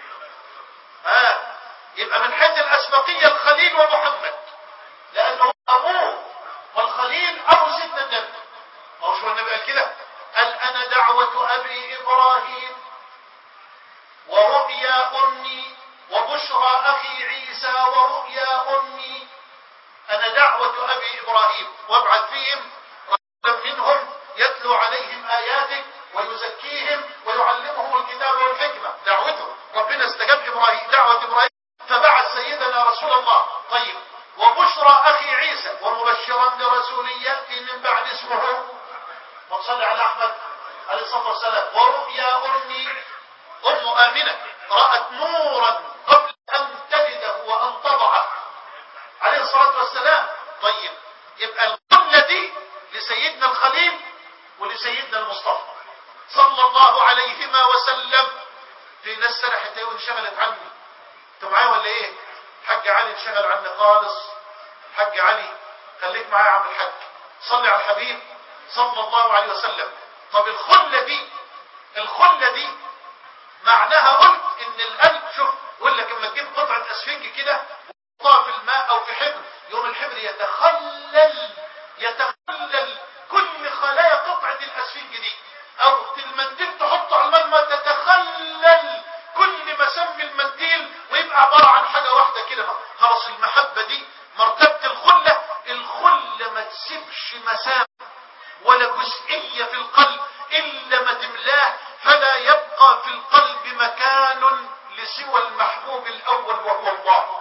ها يبقى من حيث الأسبقية الخليل ومحمد، لأنه أبوه والخليل أبو سيدنا النبي. أو شو النبي قال كده؟ قال أنا دعوة أبي إبراهيم ورؤيا أمي وبشرى أخي عيسى ورؤيا أمي. أنا دعوة أبي إبراهيم وابعث فيهم رجلا منهم يتلو عليهم آياتك ويزكيهم ويعلمهم الكتاب والحكمة. دعوته ربنا استجاب إبراهيم دعوة إبراهيم فبعث سيدنا رسول الله. طيب وبشرى أخي عيسى ومبشرا برسول يأتي من بعد اسمه وصلى على أحمد عليه الصلاة والسلام. ورؤيا أمي أم آمنة رأت نورا قبل أن تلده وأن تضعه عليه الصلاة والسلام. طيب يبقى القلة دي لسيدنا الخليل ولسيدنا المصطفى صلى الله عليهما وسلم. في ناس سرحت ايه وانشغلت عني، انتوا معايا ولا ايه؟ حاج علي انشغل عني خالص. حاج علي خليك معايا يا عم الحاج، صلي على الحبيب صلى الله عليه وسلم. طب الخلة دي الخلة دي معناها قلت ان القلب، شوف يقول لك اما تجيب قطعة اسفنج كده وتحطها في الماء او في حبر، يوم الحبر يتخلل يتخلل كل خلايا قطعة الاسفنج دي، او المنديل تحطه على الماء ما تتخلل كل مسام المنديل ويبقى عبارة عن حاجة واحدة كده. خلاص المحبة دي مرتبة الخلة. الخلة ما تسيبش مسام ولا جزئية في القلب إلا ما تملاه، فلا يبقى في القلب مكان لسوى المحبوب الأول وهو الله.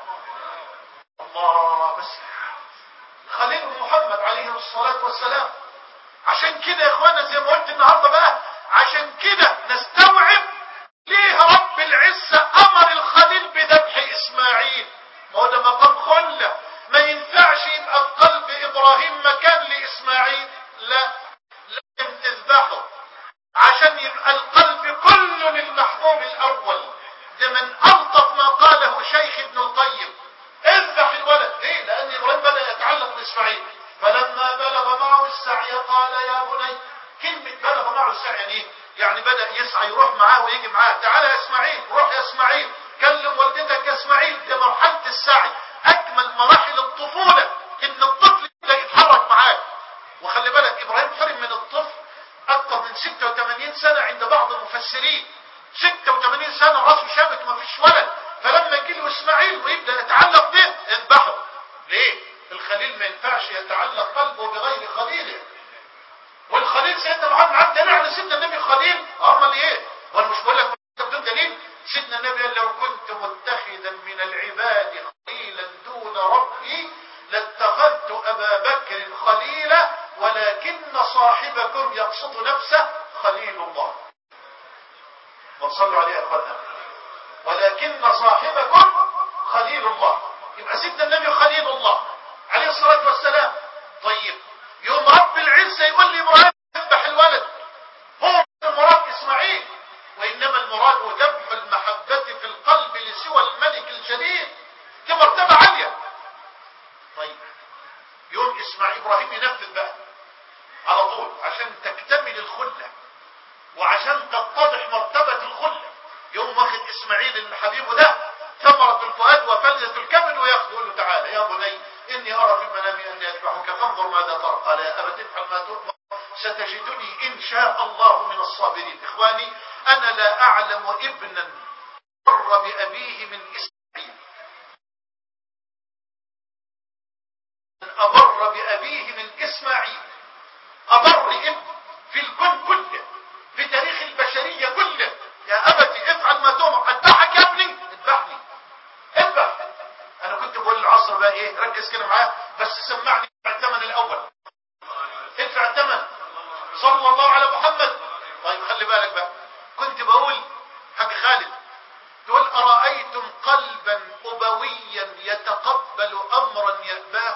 الله بس خليل محمد عليه الصلاة والسلام. عشان كده يا اخوانا زي ما قلت النهاردة بقى، عشان كده نستوعب ليه رب العزة أمر الخليل بذبح إسماعيل. ما هو ده مقام خلة، ما ينفعش يبقى في قلب إبراهيم مكان لإسماعيل، لا لازم تذبحه عشان يبقى القلب كله للمحبوب الأول. ده من ألطف ما قاله شيخ ابن القيم، اذبح الولد. ليه؟ لأن إبراهيم بدأ يتعلق بإسماعيل، فلما بلغ معه السعي قال يا بني. كلمة بلغ معه السعي يعني ايه؟ يعني بدأ يسعى يروح معاه ويجي معاه. تعالى يا إسماعيل، روح يا إسماعيل، كلم والدتك يا إسماعيل. ده مرحلة السعي، أجمل مراحل الطفولة إن الطفل يبدأ يتحرك معاه. وخلي بالك إبراهيم حرم من الطفل أكثر من ستة وثمانين سنة عند بعض المفسرين. ستة وثمانين سنة راسه شابت وما فيش ولد، فلما يجي له إسماعيل ويبدأ يتعلق به اذبحه. ليه؟ الخليل ما ينفعش يتعلق قلبه بغير خليله. والخليل سيدنا محمد عبد دليل على سيدنا النبي خليل. امال ايه؟ وانا مش بقول لك بدون دليل. سيدنا النبي قال لو كنت متخذا من العباد خليلا دون ربي لاتخذت ابا بكر خليلا ولكن صاحبكم يقصد نفسه خليل الله. وصلوا عليه يا اخوانا. ولكن صاحبكم خليل الله. يبقى سيدنا النبي خليل الله عليه الصلاه والسلام. طيب يوم رب العزه يقول لي ابراهيم اذبح الولد، هو المراد اسماعيل، وانما المراد ذبح المحبه في القلب لسوى الملك الجليل. دي مرتبه عاليه. طيب يوم اسماعيل ابراهيم ينفذ بقى على طول عشان تكتمل الخله وعشان تتضح مرتبه الخله. يوم واخد اسماعيل اللي حبيبه ده ثمرة الفؤاد وفلذة الكبد وياخده يقول له تعالى يا بني اني ارى في المنام اني اذبحك فانظر ماذا ترى. قال يا ابت افعل ما تؤمر ستجدني ان شاء الله من الصابرين. اخواني انا لا اعلم ابنا بر بابيه من اسماعيل، أبر بأبيه من إسماعيل. أبر ابن في الكون كله في تاريخ البشرية كله. يا أبتي افعل ما تؤمر. اذبحك يا ابني اذبحني اذبح. أنا كنت بقول العصر بقى إيه، ركز كده معايا بس سمعني الثمن الأول. ادفع الثمن. صلى الله على محمد. طيب خلي بالك بقى، كنت بقول حاج خالد تقول أرأيتم قلبا أبويا يتقبل أمرا يأباه؟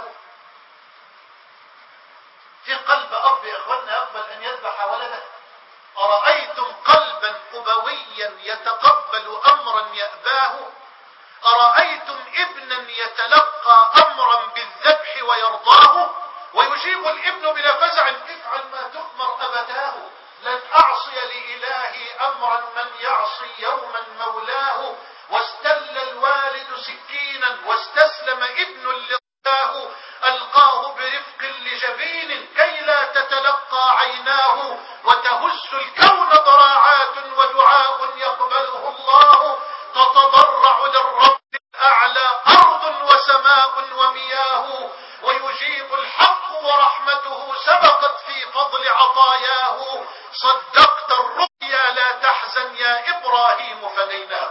في قلب أب يا إخواننا يقبل أن يذبح ولده؟ أرأيتم قلبا أبويا يتقبل أمرا يأباه؟ أرأيتم ابنا يتلقى أمرا بالذبح ويرضاه؟ ويجيب الابن بلا فزع افعل ما تؤمر أبتاه. لن أعصي لإلهي أمرا من يعصي يوما مولاه. واستل الوالد سكينا واستسلم ابن لله ألقاه برفق لجبين كي لا تتلقى عيناه. وتهز الكون ضراعات ودعاء يقبله الله. تتضرع للرب الأعلى أرض وسماء ومياه. ويجيب الحق ورحمته سبقت في فضل عطاياه. صدقت الرؤيا لا تحزن يا إبراهيم فديناه.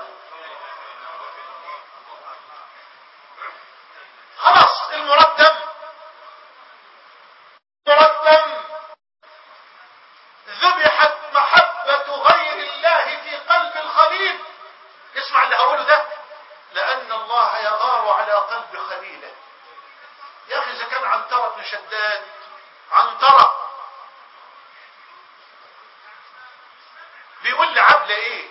خلاص المردم مردم. ذبحت محبة غير الله في قلب الخليل. اسمع اللي هقوله ده، لأن الله يغار على قلب خليله. يا أخي إذا كان عنترة بن شداد، عنترة بيقول لعبلة إيه؟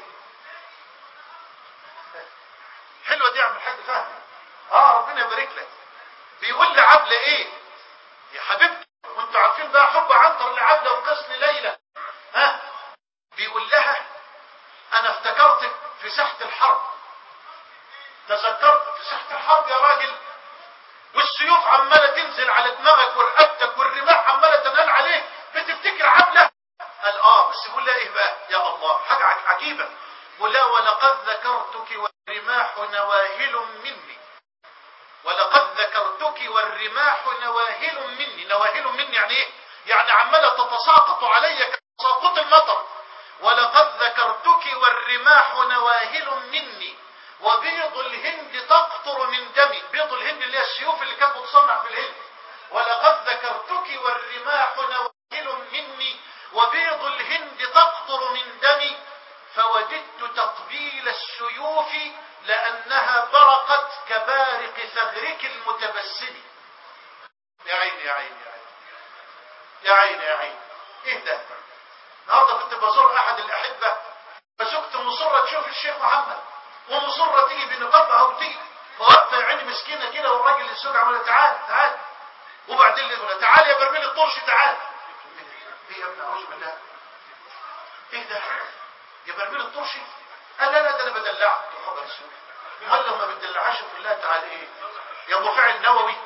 حلوة دي يا عم الحاج فهمي. آه ربنا يبارك لك. بيقول لعبلة إيه؟ يا حبيبتي وانتوا عارفين بقى حب عنتر لعبلة وقسم ليلى. ها؟ بيقول لها أنا افتكرتك في ساحة الحرب. تذكرت في ساحة الحرب يا راجل، والسيوف عمالة تنزل على دماغك ورقبتك والرماح عمالة تنال عليك، بتفتكر عبلة؟ قال اه بس يقول لها ايه بقى؟ يا الله حاجة عجيبة. ولا ولقد ذكرتك والرماح نواهل مني. ولقد ذكرتك والرماح نواهل مني. نواهل مني يعني ايه؟ يعني عمالة تتساقط علي كتساقط المطر. ولقد ذكرتك والرماح نواهل مني وبيض الهند تقطر من دمي. بيض الهند اللي هي السيوف اللي كانت بتصنع في الهند. ولقد ذكرتك والرماح نواهل مني وبيض الهند تقطر من دمي. فوددت تقبيل السيوف لأنها برقت كبارق ثغرك المتبسم. يا عيني يا عيني يا عيني يا عيني يا عيني. ايه ده؟ النهارده كنت بزور احد الاحبه فزوجته مصره تشوف الشيخ محمد ومصره تيجي بنقابها وتيجي فوقفه يا عيني مسكينه كده، والراجل الزوج عمال تعال تعال وبعدين يقول تعال يا برميل الطرش تعال. ايه يا ابن اعوذ بالله؟ ايه ده؟ يا برميل الطرشي؟ قال لا لا ده انا بدلعك. خبر السوق امال لو ما بتدلعهاش تقول لها تعال ايه؟ يا مفاعل نووي.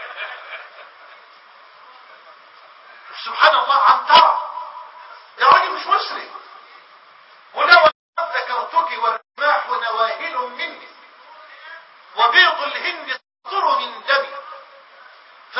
سبحان الله عنترة يا راجل مش مصري. ولو ذكرتك والرماح نواهل مني وبيض الهند تقطر من دمي.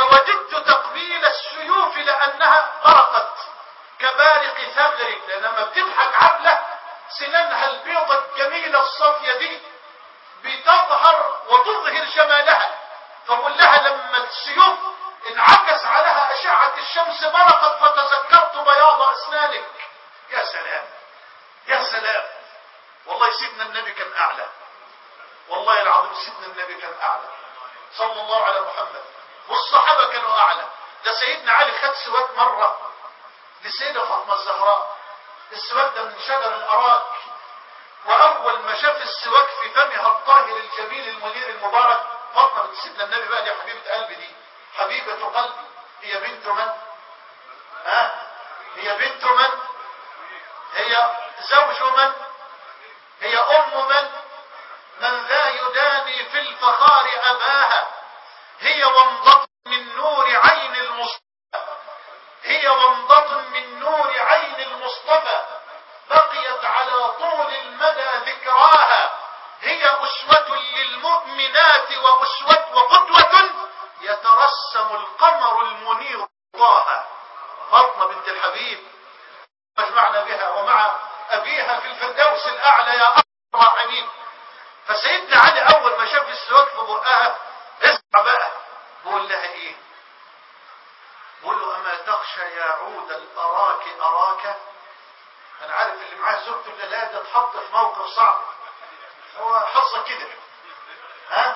فارق ثغرك، لما بتضحك عبلة سنانها البيضة الجميلة الصافية دي بتظهر وتظهر جمالها، فقل لها لما السيوف انعكس عليها أشعة الشمس برقت فتذكرت بياض أسنانك. يا سلام يا سلام، والله سيدنا النبي كان أعلى، والله العظيم سيدنا النبي كان أعلى صلى الله على محمد، والصحابة كانوا أعلى. ده سيدنا علي خد سواك مرة للسيدة فاطمة الزهراء، السواك ده من شجر الأراك، وأول ما شاف السواك في فمها الطاهر الجميل المنير المبارك، فاطمة بنت سيدنا النبي بقى، دي حبيبة قلبي، دي حبيبة قلبي، هي بنت من؟ ها؟ هي بنت من؟ هي زوج من؟ هي أم من؟ من ذا يداني في الفخار أباها، هي ومضة من نور عين المصطفى، هي ومضة من نور عين المصطفى، بقيت على طول المدى ذكراها، هي أسوة للمؤمنات وأسوة وقدوة يترسم القمر المنير طه. فاطمة بنت الحبيب مجمعنا بها ومع أبيها في الفردوس الأعلى يا أرحم الراحمين. فسيدنا علي أول ما شاف السواك في بقها، اسمع بقى بقول لها إيه؟ بقول له أما تخشى يا عود الأراك أراك. أنا عارف اللي معاه زوجته اللي لا ده اتحط في موقف صعب، هو حظه كده، ها؟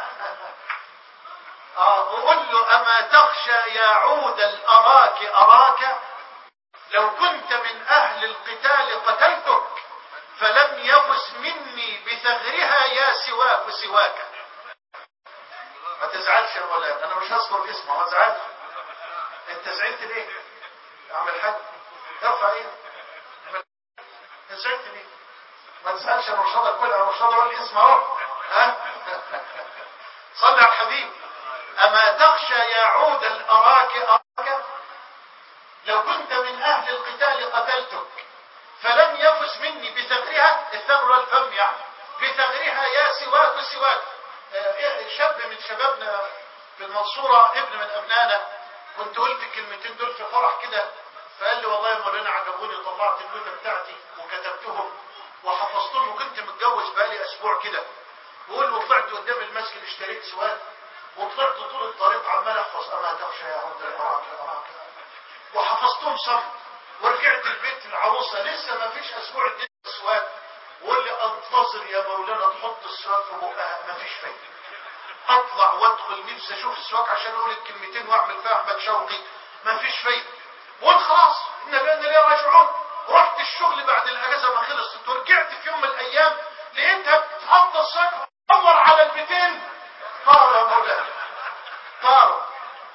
آه بقول له أما تخشى يا عود الأراك أراك، لو كنت من أهل القتال قتلتك، فلم يفس مني بثغرها يا سواك سواك. ما تزعلش يا مولانا، أنا مش هذكر اسمه، ما تزعلش. أنت زعلت ليه؟ يا عم الحاج ارفع إيه؟ أنت زعلت ليه؟ ما تسألش الرشاضة كلها، الرشاضة قول لي اسمه أهو، ها؟ صلي على الحبيب. أما تخشى يا عود الأراك أراك، لو كنت من أهل القتال قتلتك، فلم يفس مني بثغرها، الثغر الفم يعني، بثغرها يا سواك سواك. آه شاب من شبابنا في المنصورة، ابن من أبنائنا، كنت قلت الكلمتين دول في فرح كده، فقال لي والله يا مولانا عجبوني، طلعت النوتة بتاعتي وكتبتهم وحفظتهم، وكنت متجوز بقالي أسبوع كده، بقول وطلعت قدام المسجد اشتريت سواك، وطلعت طول الطريق عمال احفظ أما تخشى يا عود الأراك أراك، وحفظتهم صم، ورجعت البيت العروسة لسه ما فيش أسبوع اديت السواك، وقول لي انتظر يا مولانا تحط السواك في بقها، ما فيش فايدة. اطلع وادخل نفسي اشوف السواك عشان اقول الكلمتين واعمل فيها احمد شوقي، ما فيش فايدة. وقلت خلاص ان بان ليه راجعون، رحت الشغل بعد الاجازة ما خلصت، ورجعت في يوم من الايام لقيتها بتحط السواك، دور على البيتين، طار يا مولانا طار.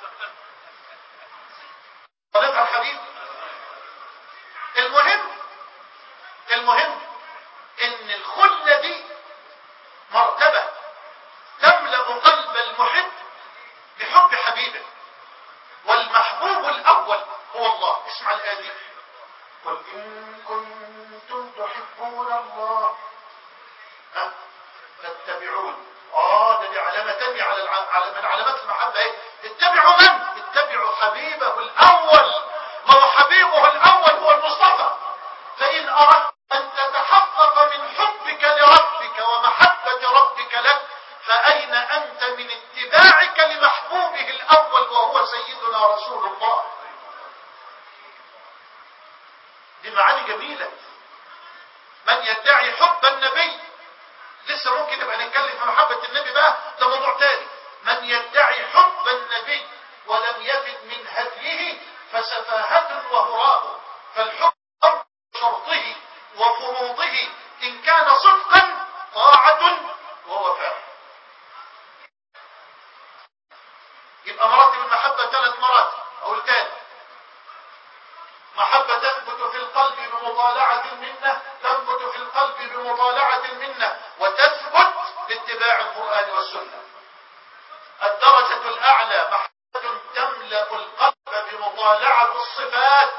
طلب الحبيب. المهم المهم ان الخلة دي مرتبة تملأ قلب المحب بحب حبيبه، والمحبوب الاول هو الله. اسمع الآية دي، قل ان كنتم تحبون الله ها فاتبعون. اه ده دي علامة تانية على الع... من علامات المحبة، ايه؟ اتبعوا من؟ اتبعوا حبيبه الاول، ما هو حبيبه الاول هو المصطفى. فان اردت ان تتحقق من حبك لربك ومحبة ربك لك، فاين انت من اتباعك لمحبوبه الاول وهو سيدنا رسول الله؟ دي معاني جميلة. من يدعي حب النبي، لسه ممكن نبقى نتكلم في محبة النبي بقى، ده موضوع تاني. من يدعي حب النبي ولم يفد من هديه فسفاهة وهراب، فالحب شرطه وفروضه إن كان صدقا طاعة ووفاء. يبقى مراتب المحبة ثلاث مراتب. أقول تاني، محبة تثبت في القلب بمطالعة المنة، تثبت في القلب بمطالعة المنة، وتثبت باتباع القرآن والسنة. الدرجة الأعلى محبة تملأ القلب بمطالعة الصفات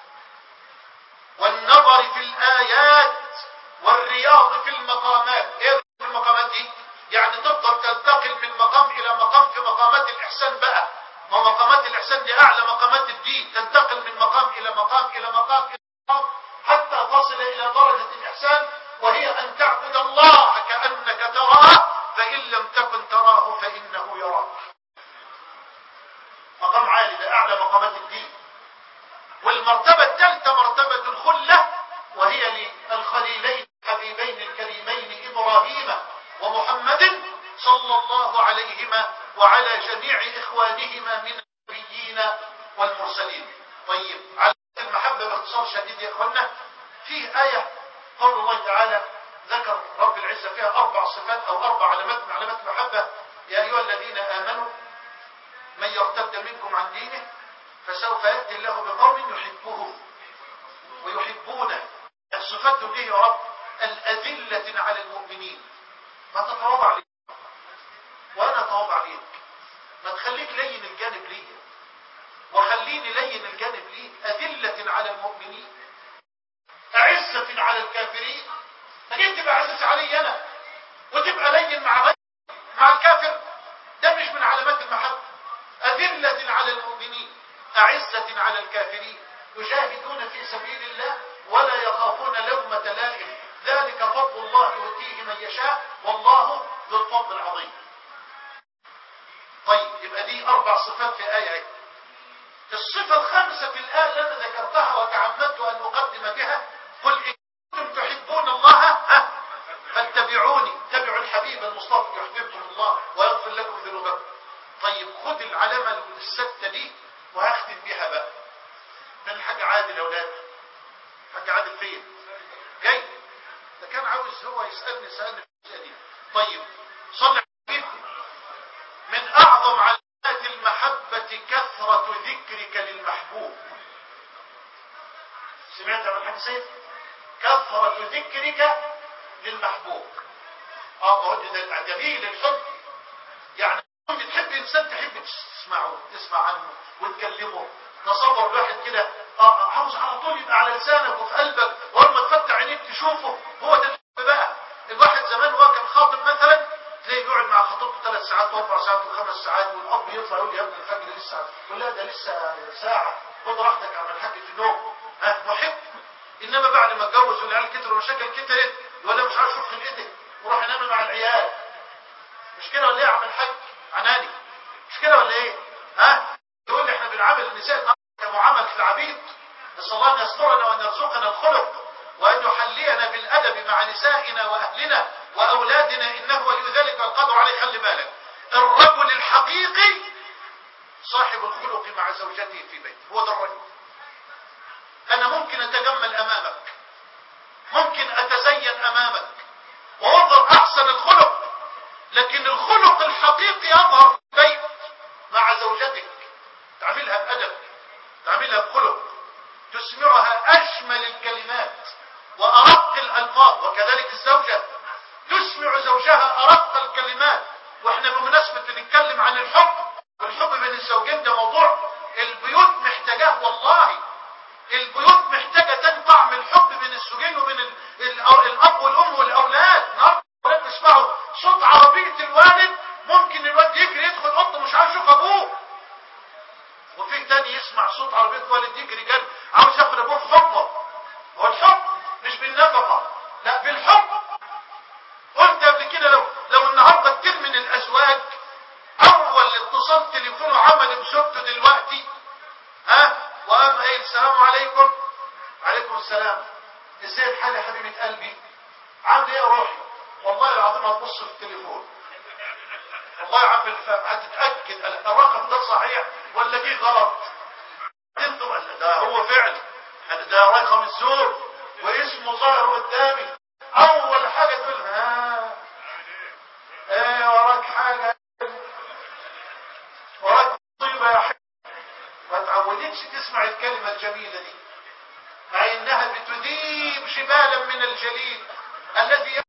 والنظر في الآيات والرياض في المقامات. ايه في المقامات دي؟ يعني تفضل تنتقل من مقام إلى مقام في مقامات الإحسان بقى، ما مقامات الإحسان دي أعلى مقامات الدين، تنتقل من مقام إلى مقام إلى مقام إلى حتى تصل إلى درجة الإحسان، وهي أن تعبد الله كأنك تراه، فإن لم تكن تراه فإنه يراك. مقام عالي، ده أعلى مقامات الدين. والمرتبة الثالثة مرتبة الخلة، وهي للخليلين الحبيبين الكريمين إبراهيم ومحمد صلى الله عليهما وعلى جميع إخوانهما من النبيين والمرسلين. طيب، على المحبة باختصار شديد يا إخوانا، فيه آية قول الله تعالى ذكر رب العزة فيها أربع صفات أو أربع علامات من علامات المحبة: يا أيها الذين آمنوا من يرتد منكم عن دينه فسوف يأتي الله بقوم يحبهم ويحبونه. الصفات دول ايه يا رب؟ الأذلة على المؤمنين. ما تتواضع لي وانا اتواضع ليك، ما تخليك لين الجانب لي وخليني لين الجانب ليك. أذلة على المؤمنين أعزة على الكافرين. ما جيت تبقى عزة علي انا وتبقى لين مع غيري مع الكافر، ده مش من علامات المحبة. أذلة على المؤمنين أعزة على الكافرين يجاهدون في سبيل الله ولا يخافون لومة لائم، ذلك فضل الله يؤتيه من يشاء والله ذو الفضل العظيم. طيب، يبقى دي أربع صفات في آية آية. الصفة الخامسة في الآية اللي أنا ذكرتها وتعمدت أن أقدم بها: قل إن كنتم تحبون الله فاتبعوني. اتبعوا الحبيب المصطفى يحببكم الله ويغفر لكم ذنوبكم. طيب، خد العلامة الستة دي وهختم بها بقى. من الحاج عادل يا اولاد؟ الحاج عادل فين؟ جاي؟ ده كان عاوز هو يسألني سألني في دي. طيب، صلي على من أعظم علامات المحبة كثرة ذكرك للمحبوب. سمعت من الحاج سيد؟ كثرة ذكرك للمحبوب. اه ده جميل الحب. يعني بتحب انسان تحب تسمعه تسمع عنه وتكلمه. تصور الواحد كده اه عاوز على طول يبقى على لسانك وفي قلبك، واول ما تفتح عينيك تشوفه. هو ده الحب بقى. الواحد زمان وهو كان خاطب مثلا تلاقيه بيقعد مع خطيبته ثلاث ساعات واربع ساعات وخمس ساعات، والاب يطلع يقول يا ابن الفجر لسه، يقول لا ده لسه ساعه، خد راحتك يا عم الحاج في النوم. ها محب. انما بعد ما اتجوز والعيال كتروا والمشاكل كترت يقول لا مش عارف اشوف خلقتك وروح انام مع العيال. مش كده ولا ايه يا عم الحاج عناني؟ مش كده ولا ايه؟ ها؟ تقول لي احنا بنعامل النساء كمعامله العبيد. نسال الله ان يسترنا وان يرزقنا الخلق وان يحلينا بالادب مع نسائنا واهلنا واولادنا، انه ولي ذلك والقدر عليه. خلي بالك، الرجل الحقيقي صاحب الخلق مع زوجته في بيته، هو ده الرجل. انا ممكن اتجمل امامك، ممكن اتزين امامك واظهر احسن الخلق، لكن الخلق الحقيقي يظهر في البيت مع زوجتك. تعملها بأدب، تعملها بخلق، تسمعها أجمل الكلمات وأرق الألفاظ، وكذلك الزوجة تسمع زوجها أرق الكلمات. واحنا بمناسبة نتكلم عن الحب، والحب بين الزوجين ده موضوع البيوت محتاجاه. والله البيوت محتاجة تنفع من الحب بين الزوجين وبين ال... ال... الأب والأم والأولاد. النهارده تسمعوا صوت عربية الوالد، ممكن الواد يجري يدخل أوضته مش عاوز يشوف أبوه، وفي تاني يسمع صوت عربية والد يجري جري عاوز ياخد أبوه في حضنه. هو الحب مش بالنفقة، لا بالحب. قلت قبل كده لو لو النهارده كتير من الأزواج أول اتصال تليفونه عمل بزوجته دلوقتي، ها وقام قايل السلام عليكم، عليكم السلام، ازاي الحال يا حبيبة قلبي، عامل ايه يا روحي، والله العظيم هتبص في التليفون، والله يا عم الفهم هتتأكد الرقم ده صحيح ولا دي غلط. انتوا ده هو فعلا ده رقم الزوج واسمه ظاهر قدامي. اول حاجة تقول ها ايه وراك حاجة، وراك مصيبة يا حبيبي. ما تعودتش تسمع الكلمة الجميلة دي، مع انها بتذيب جبالا من الجليد الذي.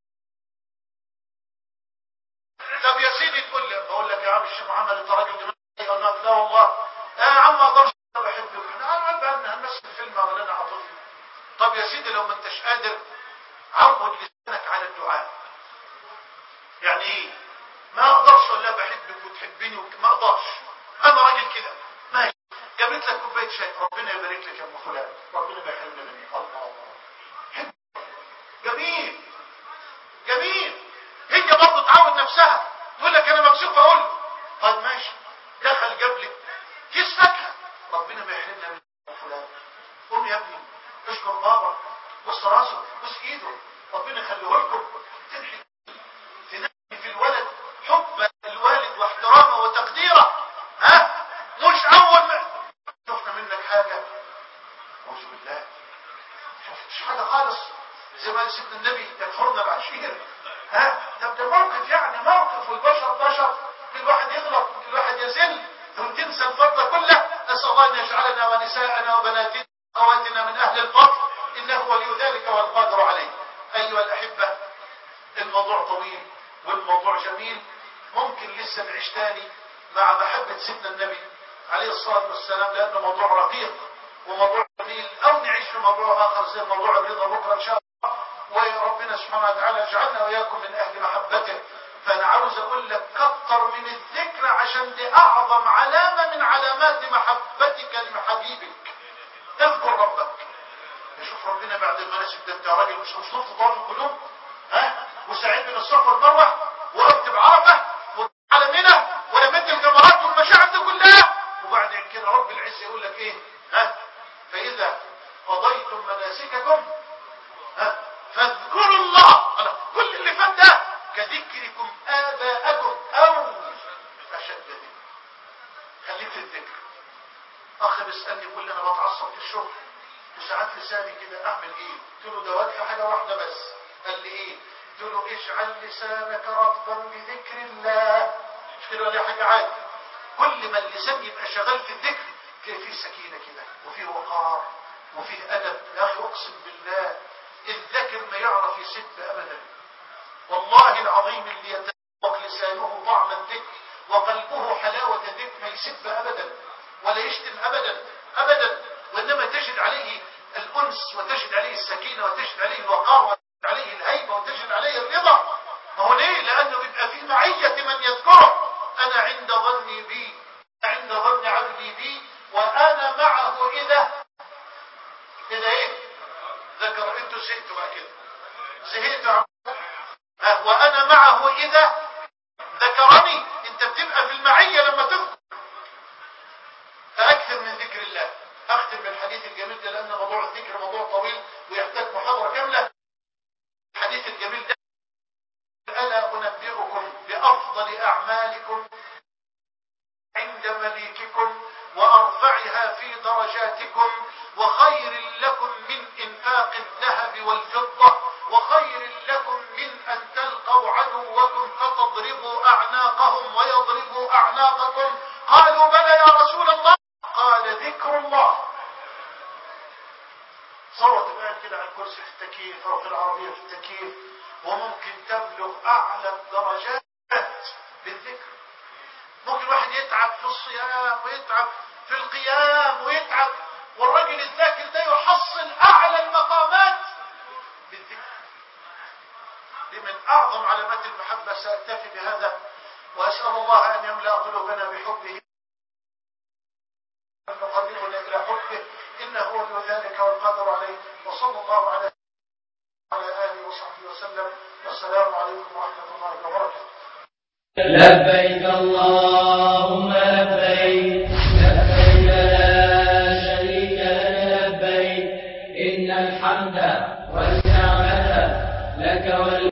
طب يا سيدي تقول لي، بقول لك يا عم الشيخ محمد انت راجل دماغي، اقول لك لا والله يا عم ما اقدرش انا بحبك، انا قلبي هنمثل فيلم ولا انا عاطفي. طب يا سيدي لو ما انتش قادر عود لسانك على الدعاء. يعني ايه؟ ما اقدرش اقول لها بحبك وتحبني وك... ما اقدرش، انا راجل كده ماشي. جابت لك كوبايه شاي، ربنا يبارك لك يا ام فلان، ربنا ما يحرمنا منك. بص راسه، بص ايده، ربنا يخليه لكم. تنحي تنحي في الولد حب الوالد واحترامه وتقديره. ها مش اول ما شفنا منك حاجه اعوذ بالله شفتش حاجه خالص زي ما سيدنا النبي يكفرنا بعشير. ها طب ده موقف، يعني موقف، والبشر بشر، كل واحد يغلط، كل واحد يزل، ثم تنسى الفضل كله. نسال الله ان يجعلنا ونساءنا وبناتنا واخواتنا من اهل الفضل، انه ولي ذلك والقادر عليه. ايها الاحبه، الموضوع طويل والموضوع جميل، ممكن لسه نعيش تاني مع محبه سيدنا النبي عليه الصلاه والسلام، لانه موضوع رقيق وموضوع جميل، او نعيش في موضوع اخر زي موضوع الرضا بكره ان شاء الله. وربنا سبحانه وتعالى يجعلنا واياكم من اهل محبته. فانا عاوز اقول لك كتر من الذكر، عشان دي اعظم علامه من علامات محبتك لحبيبك. اذكر ربك. شوف ربنا بعد المناسك ده، انت راجل مش مصروف تطاف القلوب، ها وسعيد من الصف والمروه، وقفت بعرفه وعلى منى ولمت الجمرات والمشاعر دي كلها، وبعدين كده رب العزه يقول لك ايه؟ ها فاذا قضيتم مناسككم ها فاذكروا الله. كل اللي فات ده كذكركم آباءكم أو أشد ذكر. خليك في الذكر. أخ بيسألني يقول لي أنا بتعصب في الشغل وساعات لساني كده، أعمل إيه؟ قلت له ده في حاجة واحدة بس. قال لي إيه؟ قلت له اجعل لسانك رطبا بذكر الله. مش كده ولا حاجة عادي؟ كل ما اللسان يبقى شغال في الذكر تلاقي فيه سكينة كده وفيه وقار وفيه أدب. يا أخي أقسم بالله الذكر ما يعرف يسب أبدا، والله العظيم اللي يتذوق لسانه طعم الذكر وقلبه حلاوة الذكر ما يسب أبدا ولا يشتم أبدا أبدا، وإنما تجد عليه الأنس وتجد عليه السكينة وتجد عليه الوقار وتجد عليه الهيبة وتجد عليه الرضا. ما هو ليه؟ لأنه يبقى في معية من يذكره. أنا عند ظني بي، عند ظن عبدي بي، وأنا معه إذا إذا إيه؟ ذكر. أنتوا زهقتوا بقى كده، زهقتوا. وأنا معه إذا ذكرني. أنت بتبقى في المعية لما تذكر. فأكثر من ذكر الله. أختم بالحديث الجميل ده، لأن موضوع الذكر موضوع طويل ويحتاج محاضرة كاملة. الحديث الجميل ده: ألا أنبئكم بأفضل أعمالكم عند مليككم وأرفعها في درجاتكم وخير لكم من إنفاق الذهب والفضة وخير لكم من أن تلقوا عدوكم فتضربوا أعناقهم ويضربوا أعناقكم؟ قالوا بلى يا رسول الله. قال ذكر الله. صوت الآن كده على الكرسي في التكييف أو في العربية في التكييف، وممكن تبلغ أعلى الدرجات بالذكر. ممكن واحد يتعب في الصيام ويتعب في القيام ويتعب، والرجل الذاكر ده يحصل أعلى المقامات بالذكر. دي من أعظم علامات المحبة. سأكتفي بهذا وأسأل الله أن يملأ قلوبنا بحبه، أن نقربنا إلى حبه، إنه ولي ذلك والقادر عليه. وصلى الله على على آله وصحبه وسلم، والسلام عليكم ورحمة الله وبركاته. لبيك اللهم لبيك، لبيك لا شريك لك لبيك، إن الحمد والنعمة